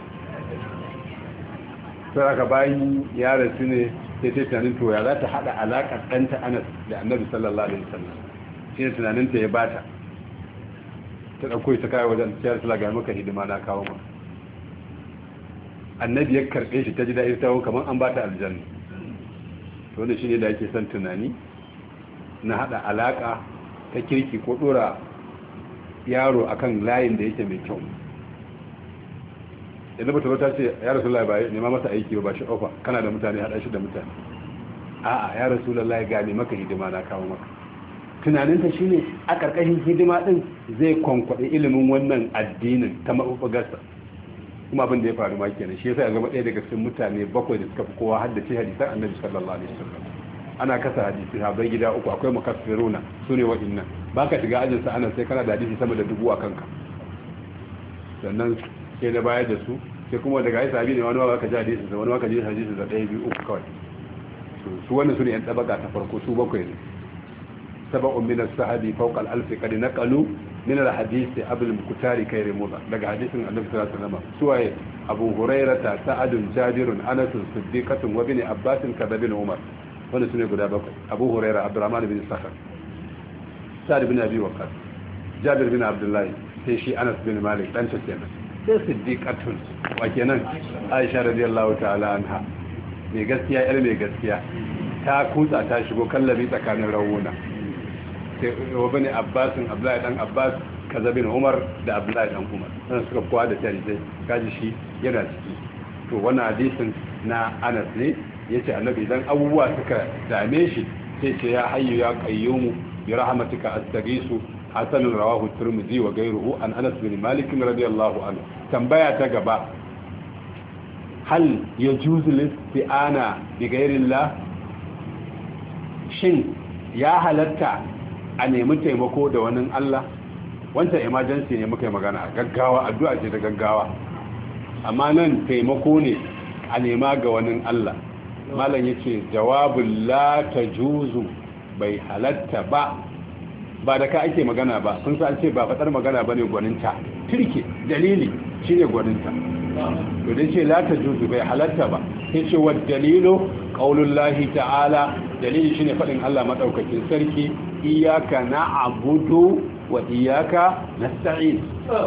[SPEAKER 1] sai aka bayan ya rasu ne sai ta tunanin to ya za ta haɗa alaƙar ɗanta Anas da Annabi sallallahu alaihi wasallam, shi ne tunaninta ya bata ta ɗauko ta kawo wajen ciyar sula ga maka hidima na kawo ma. Annabi ya karɓe shi ta ji daɗi ta kamar an bata aljanna. To wannan shine da ake son tunani na haɗa alaƙa ta kirki ko ɗora yaro akan layin da yake mai kyau. Idan ba ta ce ya Rasulullahi ba nema masa aiki ba shi ofa kana da mutane haɗa shi da mutane, a'a ya Rasulullahi ga ne maka hidima na kawo maka. Tunaninta shine a ƙarƙashin hidima ɗin zai kwankwaɗe ilimin wannan addinin ta maɓuɓɓugarsa, kuma abin da ya faru ma kenan. Shi yasa ya zama ɗaya daga cikin mutane 7 da suka fi kowa haddace hadisan Annabi sallallahu alaihi wasallam. Ana kasa hadisi sahabbai gida 3, akwai mukaffiruna sune wa'innan, baka shiga ajin sa ana sai kana da hadisi sama da 1000 a kanka, sannan sai na bayar da su, sai kuma daga ai sahabi ne wani ma baka ji hadisi sa, wani ma ka ji hadisi da 1 2 3 kawai. su wannan sune yan tabaka ta farko su 7 ne. sab'un min as-sahabi fawqa al-alf qad naqalu min al-hadith abul mukutari kayr muda, daga hadisin Annabi sallallahu alaihi wasallam suwaye Abu Hurairah, Sa'ad, Jabir, Anas, Siddiqah wa ibn Abbas kadha bin Umar. Wanda su ne guda 7: Abu Huraira, Abdurrahman bin Sakhar, Sa'ad bin Abi Waqqas, Jabir bin Abdullah, sai shi Anas bin Malik dan ta kenan, sai Siddiqatun wa kenan Aisha radiyallahu ta'ala anha, mai gaskiya yar mai gaskiya, ta kutsa ta shigo kallabi tsakanin rawuna, sai ibn Abbas, Abdullah dan Abbas, kaza bin Umar da Abdullah dan Umar, wannan suka kowa da tarihi kaji shi yana ciki. To wannan hadisin na Anas ne yace Annabi idan abubuwa suka dame shi sai ce ya hayyu ya qayyumu bi rahmatika astaghisu. Hasan rawahu Tirmidhi wa ghayruhu an Anas bin Malik radiyallahu anhu. Tambaya ta gaba, hal yajuzu listi'ana bi ghayrillah, shin ya halatta a nemi taimako da wani Allah? Wancan emergency ne muka yi magana, gaggawa addu'a ce da gaggawa, amma nan taimako ne a nema ga wani Allah. Malam yace jawabul la tajuzu, bai halatta ba da ka ake magana ba, sun sa an ce ba fadar magana bane gwaninta, turke dalili shine gwaninta. to dai ce la tajuzu, bai halatta ba. sai ce wa dalilu qaulullahi ta'ala, dalili shine fadin Allah madaukakin sarki, iyyaka na'budu wa iyyaka nasta'in.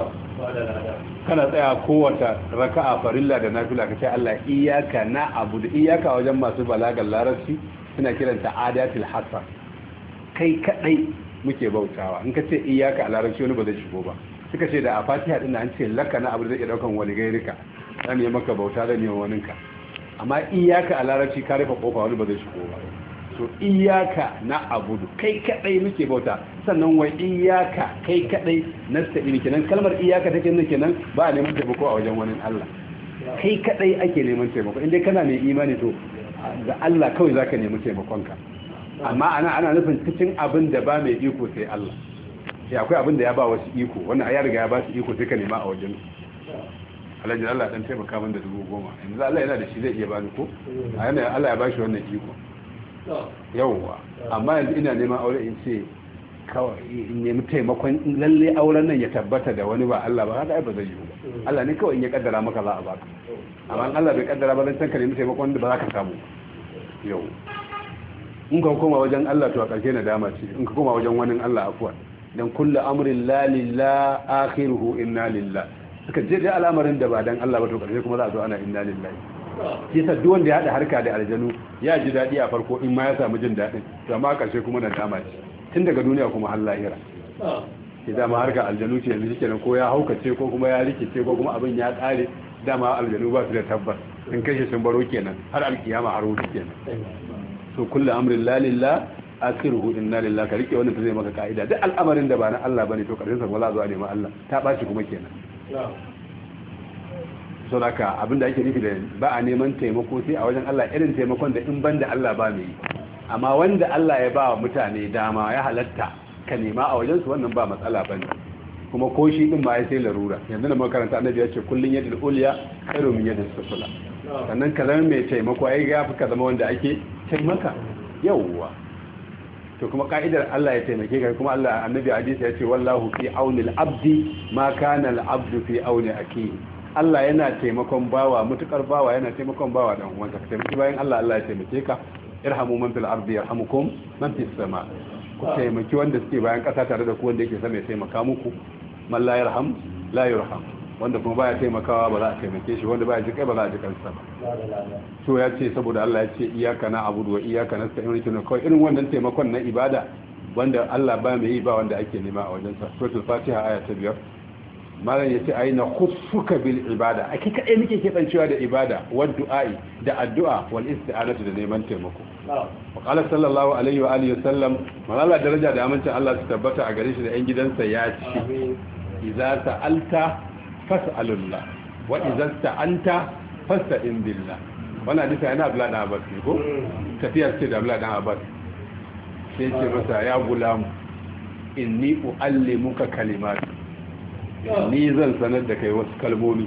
[SPEAKER 1] kana tsaya kowace raka'a farilla da nafila kace Allah iyyaka na'budu. Iyyaka wajen masu balagar larabci suna kiranta adatul hasar, kai kadai muke bautawa. in kace iyyaka a larabci wani ba zai shigo ba. suka ce da a Fatiha din an ce laka na'budu zai daukan wani gairika, dan ya maka bauta da ne waninka. amma iyyaka a larabci ka rufe kofa, wani ba zai shigo ba. to iyaka na abudu, kai kadai muke bauta, sannan wai iyaka kai kadai nasta'in. kenan kalmar iyaka take nuna kenan ba a neman taimako a wajen wani Allah, kai kadai ake neman taimako. indai kana mai imani to ga Allah kawai zaka nemi taimakonka. amma ana nufin cikin abin da ba mai iko sai Allah. sai akwai abin da ya ba wasu iko, wannan ya riga ya ba su iko sai ka nema a wajen Alhaji Allah dan taimaka min da 10,000. yanzu Allah yana da shi zai iya bani ko a yana Allah ya bashi wannan iko yawwa. amma yanzu ina neman aure in ce kawai in nemi taimakon lalle auren nan ya tabbata da wani ba Allah ba, haka ba zai yi ba. Allah ne kawai in ya kaddara maka za a baka, amma Allah bai kaddara ba, dan san ka nemi taimakon da ba za ka samu yau. in ka koma wajen Allah to a ƙarshe na dama ce, in ka koma wajen wani Allah afwan, dan kullu amrin la lillah akhiruhu inna lillah. suka je da al'amarin da ba dan Allah ba to ƙarshe kuma za a zo ana inna lillahi. shi yasa duk wanda ya hada harka da aljanu ya ji dadi a farko in ma ya samu jin dadin, to amma karshe kuma na dama ce tun daga duniya kuma har lahira. shi dama harka aljanu ce yanzu shikenan, ko ya haukace ko kuma ya rikice ko kuma abin ya kare, dama aljanu ba su da tabbas, sun kashe sun baro kenan har alkiyama har wuce kenan. so kullu amrin la lillah akhiruhu inna lillahi, ka rike wannan ta zai maka kaida. duk al'amarin da ba na Allah bane to karshen sa wala zuwa ne ma Allah ta bashi kuma kenan. sau da ka abinda ake nufi da ba a neman taimako sai a wajen Allah, irin taimakon da in ban da Allah ba mai yi. amma wanda Allah ya ba wa mutane dama ya halatta ka nema a wajen su wannan ba matsala bane kuma ko shi din ma ya sai larura yanzu da makaranta annabi ya ce kullun yadul ulya khairu min yadis sufla sannan ka zama mai taimako ai ga fi ka zama wanda ake taimaka yawwa to kuma ka'idar Allah ya taimake ka kuma Allah annabi hadisi ya ce wallahu fi auni al-abdi ma kana al-abdu fi auni akihi Allah yana taimakon bawa mutukar bawa yana taimakon bawa dan uwansa ka taimaki bayan Allah Allah ya taimake ka irhamu man fil ardi yarhamukum man fis sama ku taimaki wanda suke bayan kasa tare da ku wanda yake sama ya taimaka muku man la yarham la yurham wanda kuma baya taimakawa ba za a taimake shi wanda baya jikai ba za a ji kansa ba so ya ce saboda Allah ya ce iyyaka na'budu wa iyyaka nasta'in rikin kawai irin wannan taimakon na ibada wanda Allah ba mai yi ba wanda ake nema a wajen sa suratul fatiha aya ta 5 malam yace aina khussuka bil ibada ake kadai muke kebancewa da ibada wa du'a'i da addu'a wal isti'anatu da neman taimako wa qala sallallahu alaihi wa alihi wasallam malala daraja da amincin Allah su tabbata a gare shi da yan gidansa ya ce idza sa'alta fas'alullah wa idza sta'anta fasta'in billah wannan hadisi yana Abdullah dan Abbas ne ko tafiyar ce da Abdullah dan Abbas sai ce masa ya gulam inni uallimuka kalimat ni zan sanar da kai wasu kalmomi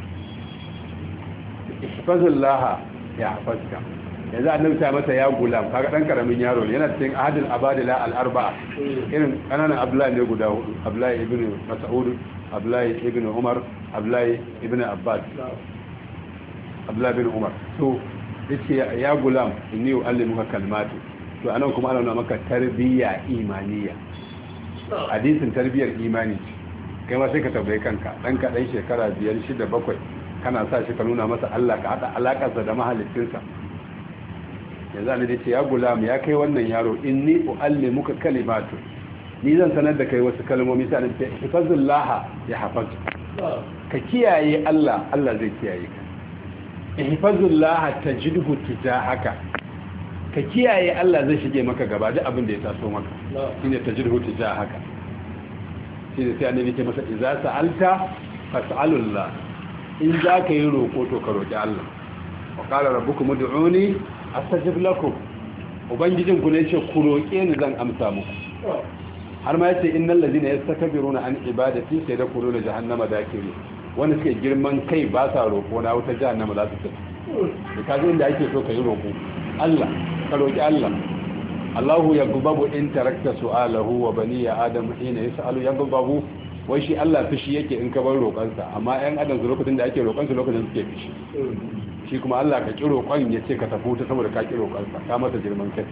[SPEAKER 1] ihfazillah ya hafazka yanzu annabi ta masa ya gulam kaga dan karamin yaro ne yana cikin ahadul abadila al-arba'a irin kananan Abdullah ne guda hudu Abdullah ibn Mas'ud Abdullahi ibn Umar Abdullahi ibn Abbas Abdullahi ibn Umar to yace ya gulam inni uallimuka kalmatu to anan kuma ana nuna maka tarbiyya imaniya hadisin tarbiyyar imani kai ma sai ka tabbai kanka dan ka dan shekara 5 6 7 kana sa shi ka nuna masa Allah ka hada alakarsa da mahaliccinsa yanzu ne yace ya gulam ya kai wannan yaro inni uallimuka kalimatu ni zan sanar da kai wasu kalmomi sai ce ihfazillah ya hafazka ka kiyaye Allah Allah zai kiyaye ka ihfazillah tajidhu tijahaka ka kiyaye Allah zai shige maka gaba da abin da ya taso maka shine tajidhu tijahaka shine sai annabi ce masa idza sa'alta fas'alullah in za ka yi roko to ka roki Allah wa qala rabbukum ud'uni astajib lakum ubangijinku ne ce ku roke ni zan amsa muku har ma yace innal ladina yastakbiruna an ibadati sayadkhuluna jahannama dakiri wanda suke girman kai ba sa roko na wuta jahannama za su tafi da kaje inda ake so kai roko Allah ka roki Allah Allahu yaghdabu in tarakta su'alahu wa bani adam hina yas'alu yaghdabu wai shi Allah fishi yake in ka bar roƙansa amma ƴan adam su lokacin da ake roƙansu lokacin suke fishi shi kuma Allah ka ki roƙon yace ka tafi wuta saboda ka ki roƙansa ka masa girman kai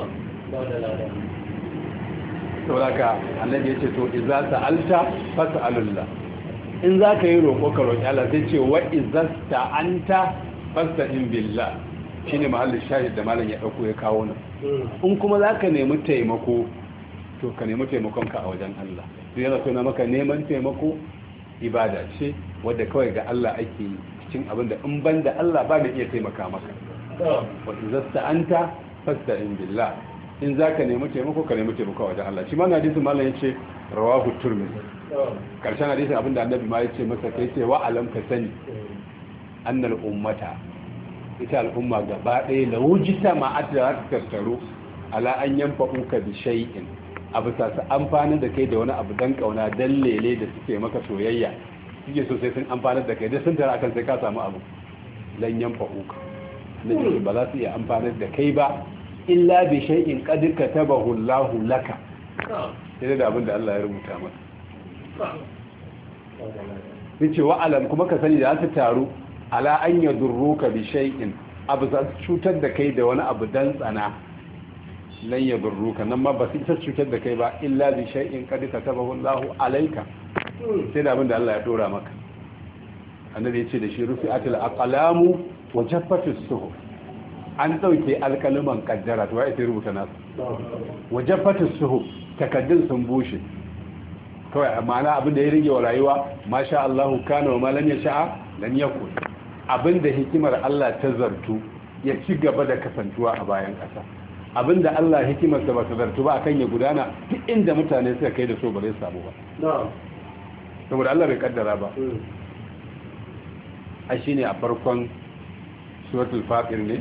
[SPEAKER 1] sauraka annabi ya ce to iza sa'alta fas'alullah in za ka yi roƙo ka roƙi Allah sai ce wa iza sta'anta fasta'in billah shine mahallin shahid da malam ya dauko ya kawo nan in kuma za ka nemi taimako to ka nemi taimakon ka a wajen Allah to yana so na maka neman taimako ibada ce wadda kawai ga Allah ake yi cikin abin da in banda Allah ba da iya taimaka maka wa iza sta'anta fasta'in billah in za ka nemi taimako ka nemi taimako wajen Allah shi ma na hadisin malam ya ce rawahu turmizi karshen hadisin abinda annabi ma ya ce masa kai ce wa alam ka sani annal ummata ita al'umma gaba ɗaya la wujita ma adda tattaro ala an yanfa'uka bi shay'in abu sa su amfani da kai da wani abu dan kauna dan lele da suke maka soyayya suke so sai sun amfani da kai da sun tara akan sai ka samu abu lan yanfa'uka nabi ba za su iya amfani da kai ba illa bi shay'in qad katabahu Allahu laka sai da abin da Allah ya rubuta maka yace wa alam kuma ka sani da za ta taru ala an yadurruka bi shay'in abu za su cutar da kai da wani abu dan tsana lan yadurruka nan ma ba su ta cutar da kai ba illa bi shay'in qad katabahu Allahu alayka sai da abin da Allah ya dora maka annabi yace da shi rufi'atul aqlamu wa jaffatus suhuf an dauke alkaliman kaddara to ai sai rubuta nasu wa jaffatus suhuf takaddun sun bushe kawai ma'ana abin da ya rige wa rayuwa masha Allah kana wa ma lam yasha lan yakun abin da hikimar Allah ta zartu ya ci gaba da kasantuwa a bayan ƙasa abin da Allah hikimar sa ba ta zartu ba akan ya gudana duk inda mutane suka kai da so ba zai samu ba saboda Allah bai kaddara ba a shine a farkon suratul fatir ne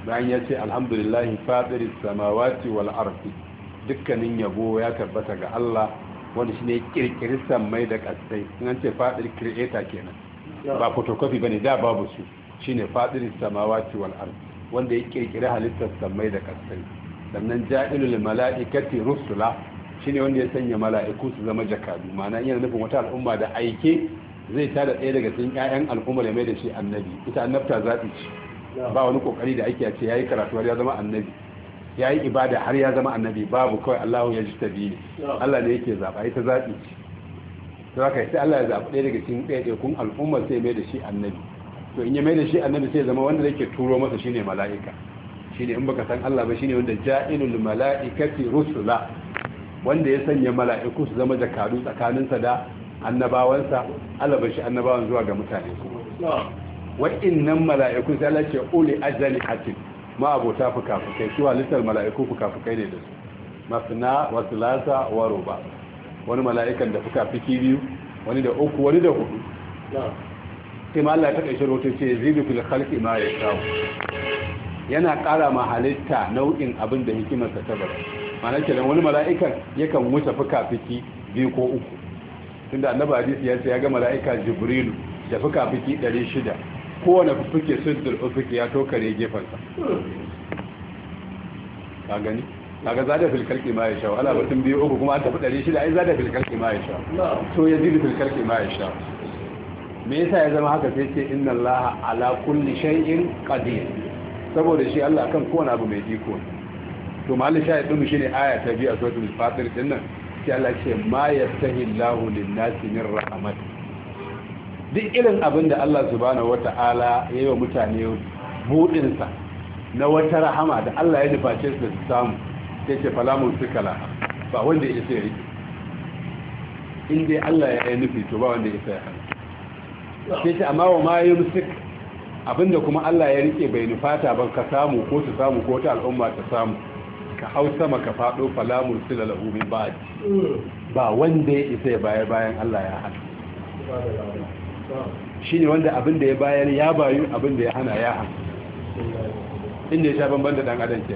[SPEAKER 1] bayan ya ce alhamdulillah fadiris samawati wal ardi, dukkanin yabo ya tabbata ga Allah wanda shine kirkirin sammai da kasai. In an ce fadir creator kenan, ba photocopy bane, da babu su. Shine fadiris samawati wal ardi, wanda ya kirkiri halittar sammai da kasai. Sannan ja'ilul mala'ikati rusula, shine wanda ya sanya mala'iku su zama jakadu. Ma'ana yana nufin wata al'umma da aike zai tada ɗaya daga cikin ƴaƴan al'umma da mai da shi annabi. Ita annabta zaɓi ce, ba wani kokari da ake ce yayi karatu har ya zama annabi, yayi ibada har ya zama annabi. Babu, kawai Allahu ya jitabi ne, Allah ne yake zaba, ita zaɓi ce. To haka sai Allah ya zaɓi ɗaya daga cikin ɗaiɗaikun al'umma sai mai da shi annabi. To in ya mai da shi annabi sai zama wanda yake turo masa shine mala'ika. Shine in baka san Allah ba, shine wanda ja'ilul mala'ikati rusula, wanda ya sanya mala'iku su zama jakadu tsakaninsa da annabawansa. Allah bai shi annabawan zuwa ga mutane su. Wa'innan mala'iku sai Allah ce uli ajali hatim, ma abota fuka-fukai. Su halittar mala'iku fuka-fukai ne da su, masna wa sulasa wa ruba. Wani mala'ikan da fuka-fuki biyu, wani da uku, wani da hudu. Sai ma Allah ya taɓa shi roto ce zidu fil khalqi ma ya shawo, yana ƙara ma halitta nau'in abin da hikimarsa ta bada. Ma'ana kenan wani mala'ikan yakan wuce fuka-fuki biyu ko uku. Tunda annabi hadisi ya ce ya ga mala'ika Jibrilu da fuka-fuki 600, kowane fuke siddul ufuki ya tokare gefansa. Ka gani? Kaga zada fil kalki ma ya sha, ala batun biyu uku kuma an tafi 600, ai zada fil kalki ma ya sha. To ya zidu fil kalki ma ya sha. Me yasa ya zama haka? Sai ce inna Allaha ala kulli shay'in qadir, saboda shi Allah kan kowane abu mai iko. To mahallin shahid din shine aya ta biyu a suratul fatir din nan. Sai Allah ce ma yastahi Allahu lin-nasi min rahmat. Duk irin abin da Allah subhanahu wata'ala ya yi wa mutane buɗinsa na wata rahama da Allah ya nuface su su samu, sai ce falamun suka laha, ba wanda ya isa ya rike. In dai Allah ya yi nufi, to ba wanda ya isa ya hana. Sai ce amma wa ma yi musik, abinda kuma Allah ya rike bai nufata ba ka samu ko su samu ko ta al'umma ta samu, ka hau sama ka faɗo, falamun sila lahu min ba'd, ba wanda ya isa ya bayar bayan Allah ya hana. Shi ne wanda abin da ya bayar ya bayu, abin da ya hana ya hana. Inda ya sha banban da ɗan adam ke.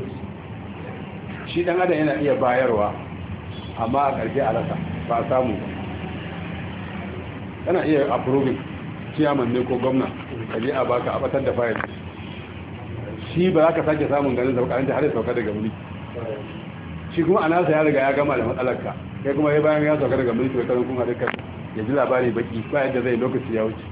[SPEAKER 1] Shi ɗan adam yana iya bayarwa, amma a ƙarshe a rasa, ba a samu ba. Yana iya approving ciyaman ne ko gwamna, ka je a baka a batar da fayil. Shi ba za ka sake samun ganin sauƙaranta har ya sauka daga mulki. Shi kuma a nasa ya riga ya gama da matsalarka, kai kuma ya bayan ya sauka daga mulki wata kuma dukkan ya ji labari baki ba yadda zai lokaci ya wuce.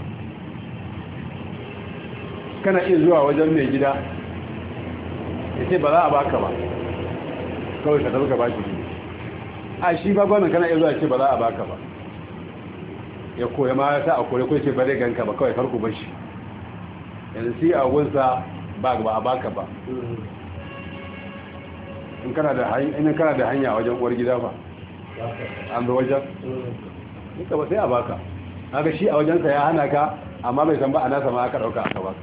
[SPEAKER 1] Kana iya zuwa wajen mai gida ya ce ba za a baka ba, kawai ka tabi ka baki ne. A shi ba gwanin kana iya zuwa ce ba za a baka ba, ya koya ma ta a kore kawai ce ba zai ganka ba, kawai farko ba shi. Yanzu si a gunsa ba a baka ba. In kana da hanya wajen uwar gida ba, an zo wajen nika ba sai a baka. Haka shi a wajensa ya hana ka, amma bai san ba a nasa ma aka dauka aka baka.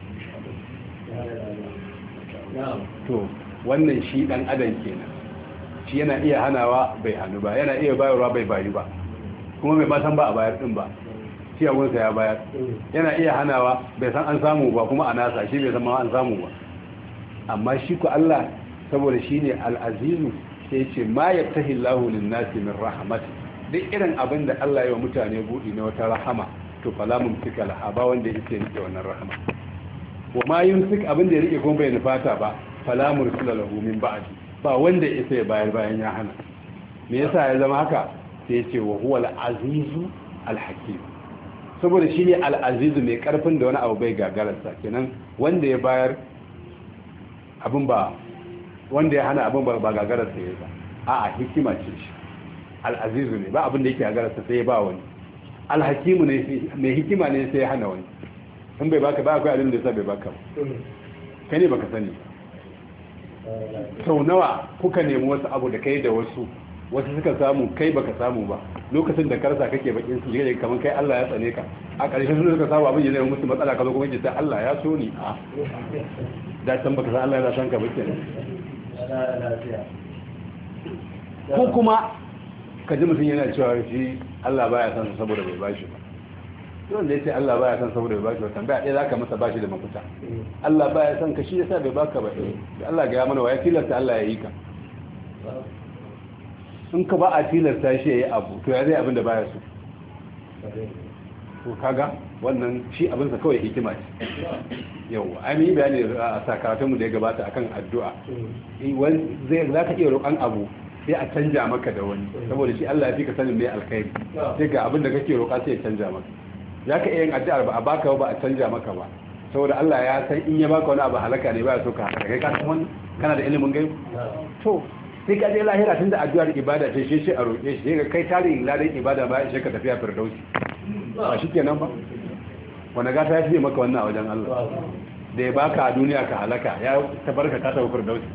[SPEAKER 1] To wannan shi dan adam kenan, shi yana iya hanawa bai hannu ba, yana iya bayarwa bai bayu ba, kuma bai ba san ba a bayar din ba, shi a gunsa ya bayar. Yana iya hanawa bai san an samu ba, kuma a nasa shi bai san ma an samu ba. Amma shi ku Allah, saboda shi ne al'azizu, sai ce ma yattahi Allahu lin-nasi min rahmati. Duk irin abin da Allah ya wa mutane buɗi na wata rahama, to fala mumsika laha, ba wanda yake rike wannan rahama. Wa ma yumsik, abin da ya rike kuma bai nufata ba, fala mursila lahu min ba'di, ba wanda yake ya bayar bayan ya hana. Me yasa ya zama haka? Sai ya ce wa huwa al-azizu al-hakim, saboda shi ne al-azizu mai karfin da wani abu bai gagararsa. Kenan wanda ya bayar abin ba, wanda ya hana abin ba gagararsa ya ba, a'a hikima ce shi. Al'azizu ne, ba abin da yake gagararsa sai ya ba wani. Alhakimu ne, mai hikima ne sai ya hana wani. In bai baka ba, akwai abin da ya sa bai baka ba, kai ne baka sani. Sau nawa kuka nemi wasu abu da kai da wasu suka samu, kai baka samu ba. Lokacin da karsa kake bakin su jiya kamar kai Allah ya tsane ka, a ƙarshen su suka samu abin da zai musu matsala, ka zo kuma ke sai Allah ya so ni. A da san baka san Allah ya san ka ba kenan. Ko kuma ka ji mutum yana cewa shi Allah baya san sa saboda bai bashi ba. wanda ya ce Allah baya son saboda bai baka tambaya ɗaya zaka masa bashi da mafita Allah baya son ka shi yasa bai baka ba da Allah ga ya mana waya tilasta Allah ya yi ka in ka ba a tilasta shi ya yi abu to ya zai abin da baya so to kaga wannan shi abinsa kawai hikima ce yau ai mun yi bayani a sakaratunmu da ya gabata akan addu'a za ka iya roƙon abu sai a canja maka da wani saboda shi Allah ya fi ka sanin mai alkhairi sai ga abin da kake roƙa sai ya canja maka za ka iya yin addu'ar ba a baka ba a canja maka ba saboda Allah ya san in ya baka wani abu halaka ne ba ya so ka halaka kai ka san wani kana da ilimin gaibu to sai ka je lahira tunda addu'ar ibada ce shi a roƙe shi ga kai tarin ladan ibada ba shi ka tafiya firdausi ba shi kenan ba wanda gata ya fiye maka wannan a wajen Allah da ya baka a duniya ka halaka ya tabarka ta tafi firdausi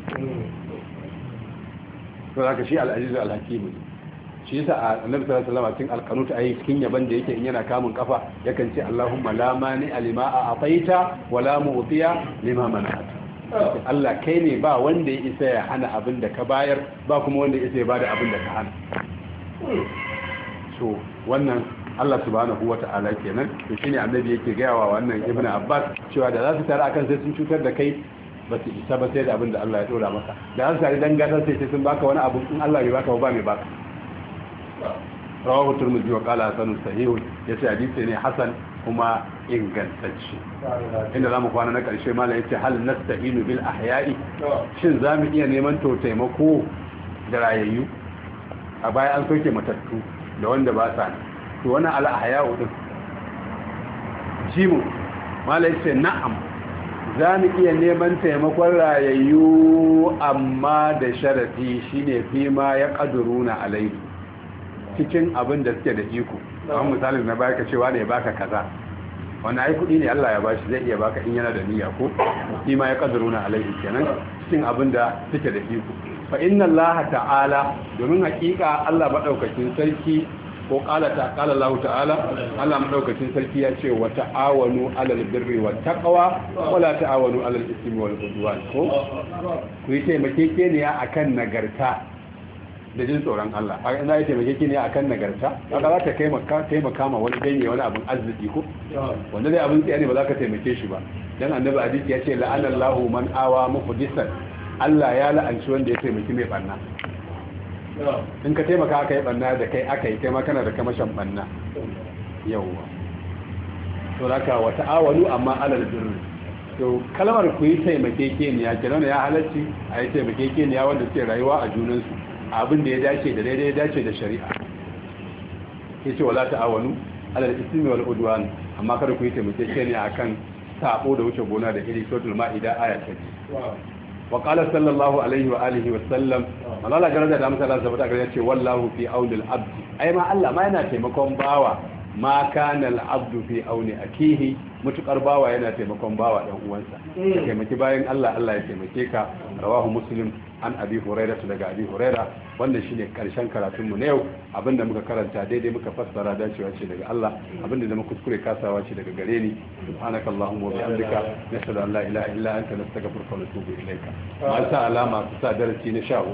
[SPEAKER 1] to zaka shi al-aziz al-hakim shi yasa annabi sallallahu alaihi wasallam cikin al-qanut ayi cikin yaban da yake in yana kamun kafa yakan ce Allahumma la mani alima a'taita wa la mu'tiya lima mana'ata Allah kai ne ba wanda ya isa ya hana abin da ka bayar ba kuma wanda ya isa ya bada abin da ka hana so wannan Allah subhanahu wata'ala kenan to shine annabi yake gaya wa wannan Ibn Abbas cewa da za su tare akan sai sun cutar da kai ba su isa ba sai da abin da Allah ya dora maka da za su tare dan gadar sai sun baka wani abu in Allah bai baka ba mai baka rawahu Tirmidhi wa qala hasanun sahih yace hadisi ne hasan kuma ingantacce inda zamu kwana na karshe mallan yace hal nasta'inu bil ahya'i shin zamu iya neman to taimako da rayayyu a baya an soke matattu da wanda ba sa to wannan al ahya'u din jimu mallan yace na'am zamu iya neman taimakon rayayyu amma da sharadi shine fi ma ya qadruna alaihi cikin abin da suke da iko kamar misalin na baka cewa da ya baka kaza wannan ai kudi ne Allah ya bashi zai iya baka in yana da niyya ko shi ma ya kadaruna alaihi kenan cikin abin da suke da iko fa inna Allah ta'ala domin hakika Allah madaukakin sarki ko qala Allah ta'ala Allah madaukakin sarki ya ce wa ta'awanu 'alal birri wat taqwa wa la ta'awanu 'alal ismi wal udwan ko ku yi taimakekeniya akan nagarta da jin tsoron Allah a ina ya taimake ki ne akan nagarta kaga za ta taimaka ma wani ganye wani abin arziki ko wanda dai abin tsaya ne ba za ka taimake shi ba dan annabi hadisi ya ce la'anallahu man awa muhdisan Allah ya la'anci wanda ya taimaki mai banna in ka taimaka aka yi banna da kai aka yi kai ma kana da kamashin banna yawwa to laka wa ta'awalu amma alal birri to kalmar ku yi taimakekeniya kenan ya halarci a yi taimakekeniya wanda suke rayuwa a junansu abin da ya dace da daidai ya dace da shari'a ya ce wala ta'awanu alal ismi wal udwan amma kada ku yi taimakekeniya akan sabo da wuce gona da iri suratul maida aya ta 2 wa qala sallallahu alaihi wa alihi wa sallam malala garada da amsa Allah sabata ya ce wallahu fi aunil abd ai ma Allah ma yana taimakon bawa ma kana al abdu fi auni akihi mutukar bawa yana taimakon bawa dan uwansa taimaki bayan Allah Allah ya taimake ka rawahu muslim an abi hurairah daga abi hurairah wannan shine karshen karatun mu na yau abinda muka karanta daidai muka fassara dacewa ce daga Allah abinda da muka kuskure kasawa ce daga gare ni subhanakallahumma wa bihamdika nashhadu an la ilaha illa anta nastaghfiruka wa natubu ilayka ma sa alama ku sa darasi na 14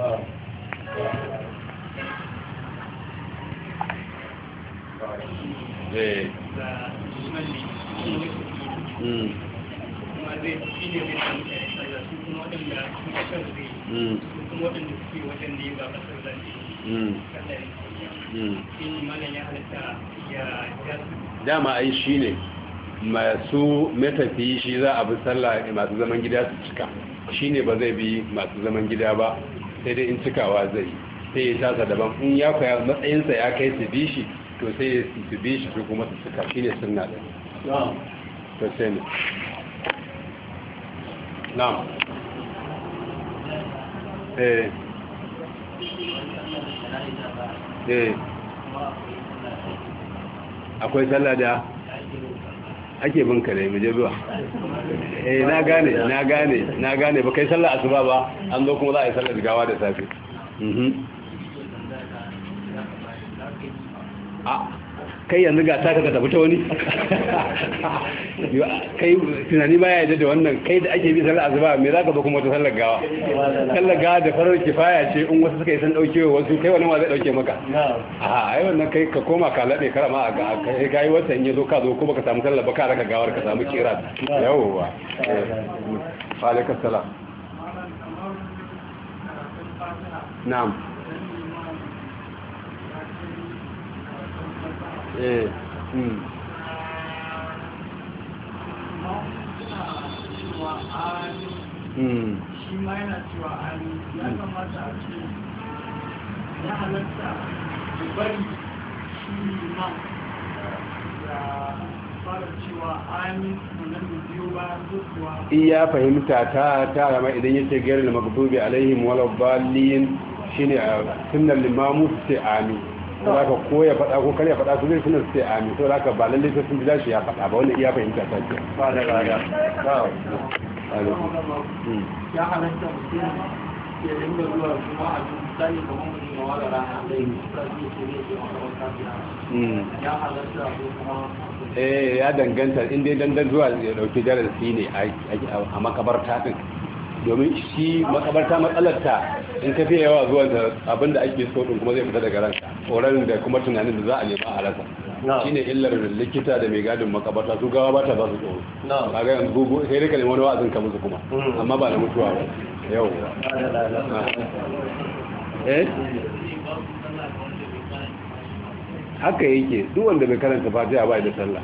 [SPEAKER 1] dama ai shi ne masu matafi shi za a bi sallah masu zaman gida su cika shi ne ba zai bi masu zaman gida ba sai dai in cikawa zai sai ya tasa daban in ya kwaya matsayinsa ya kai su bi shi to sai su bi shi su kuma su cika shi ne sunna da to sai ne na'am akwai sallah da ake bin ka ne muje zuwa na gane ba kai sallah asuba ba an zo kuma za a yi sallar gawa da safe kai yanzu ga ta ka tafi ta wani kai tunani ba ya yi da wannan kai da ake bi sallar azuba me za ka zo kuma wata sallar gawa da farar kifaya ce in wasu suka yi san dauke wasu kai wani ma zai dauke maka ai wannan kai ka koma ka laɗe karama a kai gayi wata in ya zo ka zo kuma ka samu sallar ba ka raka gawar ka samu kira yawwa wa alaikum salam na'am
[SPEAKER 2] shi ma yana cewa ani ya kamata a ce ya halatta da bari shi liman ya fara cewa ani wannan da biyo bayan zuwa
[SPEAKER 1] iya fahimta ta rama idan yace gairar magdubi alaihim wala dallin shine sunnan limamu sai amin za ka ko ya faɗa ko kar ya faɗa su zai suna sai amin to za ka ba lallai sai sun ji shi ya faɗa ba wanda iya fahimta ta ce
[SPEAKER 3] ba da raya
[SPEAKER 2] ya halatta mutum ya dinga zuwa kuma a cikin tsari kamar mutum ya wada rana da yi suka zai ce zai ce makabarta ya halatta ko kuma
[SPEAKER 1] ya danganta inda ya dandan zuwa ya dauki darasi ne a makabarta din domin shi makabarta matsalarta in ka fiye yawa zuwa da abin da ake so din kuma zai fita daga ranka tsoron da kuma tunanin da za a nema a rasa shi ne illar likita da mai gadin makabarta su gawa ba ta ba su tsoro ba ga yanzu gugu sai rika neman wa'azin ka musu kuma amma ba da mutuwa ba yau haka yake duk wanda bai karanta fatiha ba da sallah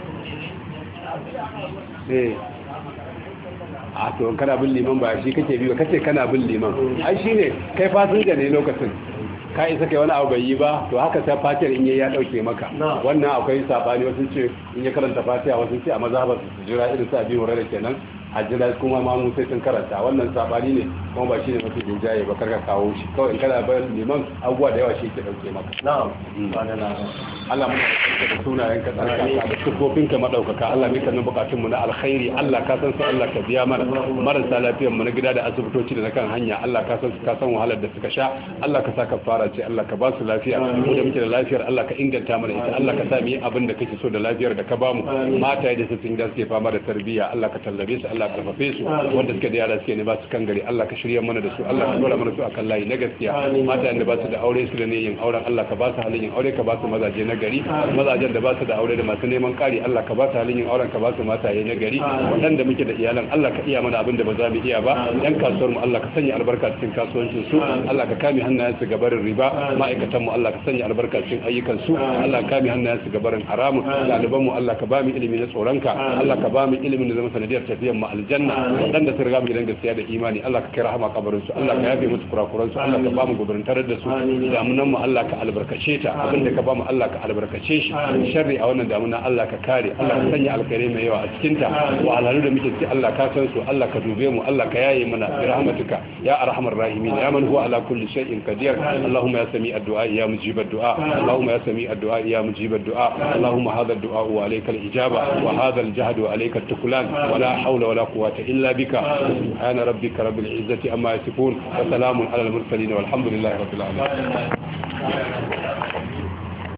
[SPEAKER 1] a to kana bin liman ba shi kake bi ba kace kana bin liman ai shine kai fasinja ne lokacin ka isa kai wani abu bai yi ba to haka sai fatiyar in ya dauke maka wannan akwai sabani wasu ce in ya karanta fatiha wasu ce a mazhabar su jira irin sa bi hurare kenan a jira kuma ma mu sai sun karanta wannan sabani ne kuma ba shine mafi jinjaye ba karka kawo shi kawai in kana bayan liman abubuwa da yawa shi ke dauke maka
[SPEAKER 3] na'am
[SPEAKER 1] Allah mu da sunayen ka tsarka da sifofin ka madaukaka Allah mai kanin bukatun mu na alkhairi Allah ka san su Allah ka biya mana marasa lafiyar mu na gida da asibitoci da na kan hanya Allah ka san su ka san wahalar da suka sha Allah ka saka fara ce Allah ka ba su lafiya mu da muke da lafiyar Allah ka inganta mana ita Allah ka sa mu yi abin da kake so da lafiyar da ka ba mu mata da su sun da suke fama da tarbiyya Allah ka tallabe su Allah ka karfafe su wanda suke da yara suke ne ba su kan gari Allah ka shirya mana da su Allah ka dora mana su akan layi na gaskiya mata da ba su da aure su da ne yin auren Allah ka ba su halin yin aure ka ba su mazaje na gari mazajen da ba su da aure da masu neman kari Allah ka ba su halin yin auren ka ba su mataye na gari waɗanda muke da iyalan Allah ka iya mana abin da ba za mu iya ba yan kasuwar mu Allah ka sanya albarka cikin kasuwancin su Allah ka kame hannayen su gabarin riba ma'aikatan mu Allah ka sanya albarka cikin ayyukan su Allah ka kame hannayen su gabarin haramun ɗaliban mu Allah ka ba mu ilimi na tsoronka Allah ka ba mu ilimin da zama sanadiyar tafiyar mu aljanna waɗanda sun riga mu gidan gaskiya da imani Allah ka kai rahama kabarin su Allah ka yafe musu kurakuran su Allah ka ba mu gudurintar da su damunan mu Allah ka albarkace ta abinda ka ba mu Allah ka albarkace shi sharri a wannan damuna Allah ka kare Allah ka sanya alkhairi mai yawa a cikin ta wa alhalu da muke ci Allah ka san su Allah ka dube mu Allah ka yaye mana bi rahmatika ya arhamar rahimin ya man huwa ala kulli shay'in qadir Allahumma ya sami addu'a ya mujib addu'a Allahumma ya sami addu'a ya mujib addu'a Allahumma hadha addu'a wa alayka al-ijaba wa hadha al-jahd wa alayka at-tuklan wa la hawla wa la quwwata illa bika subhana rabbika rabbil izzati amma yasifun wa salamun ala al-mursalin walhamdulillahi rabbil alamin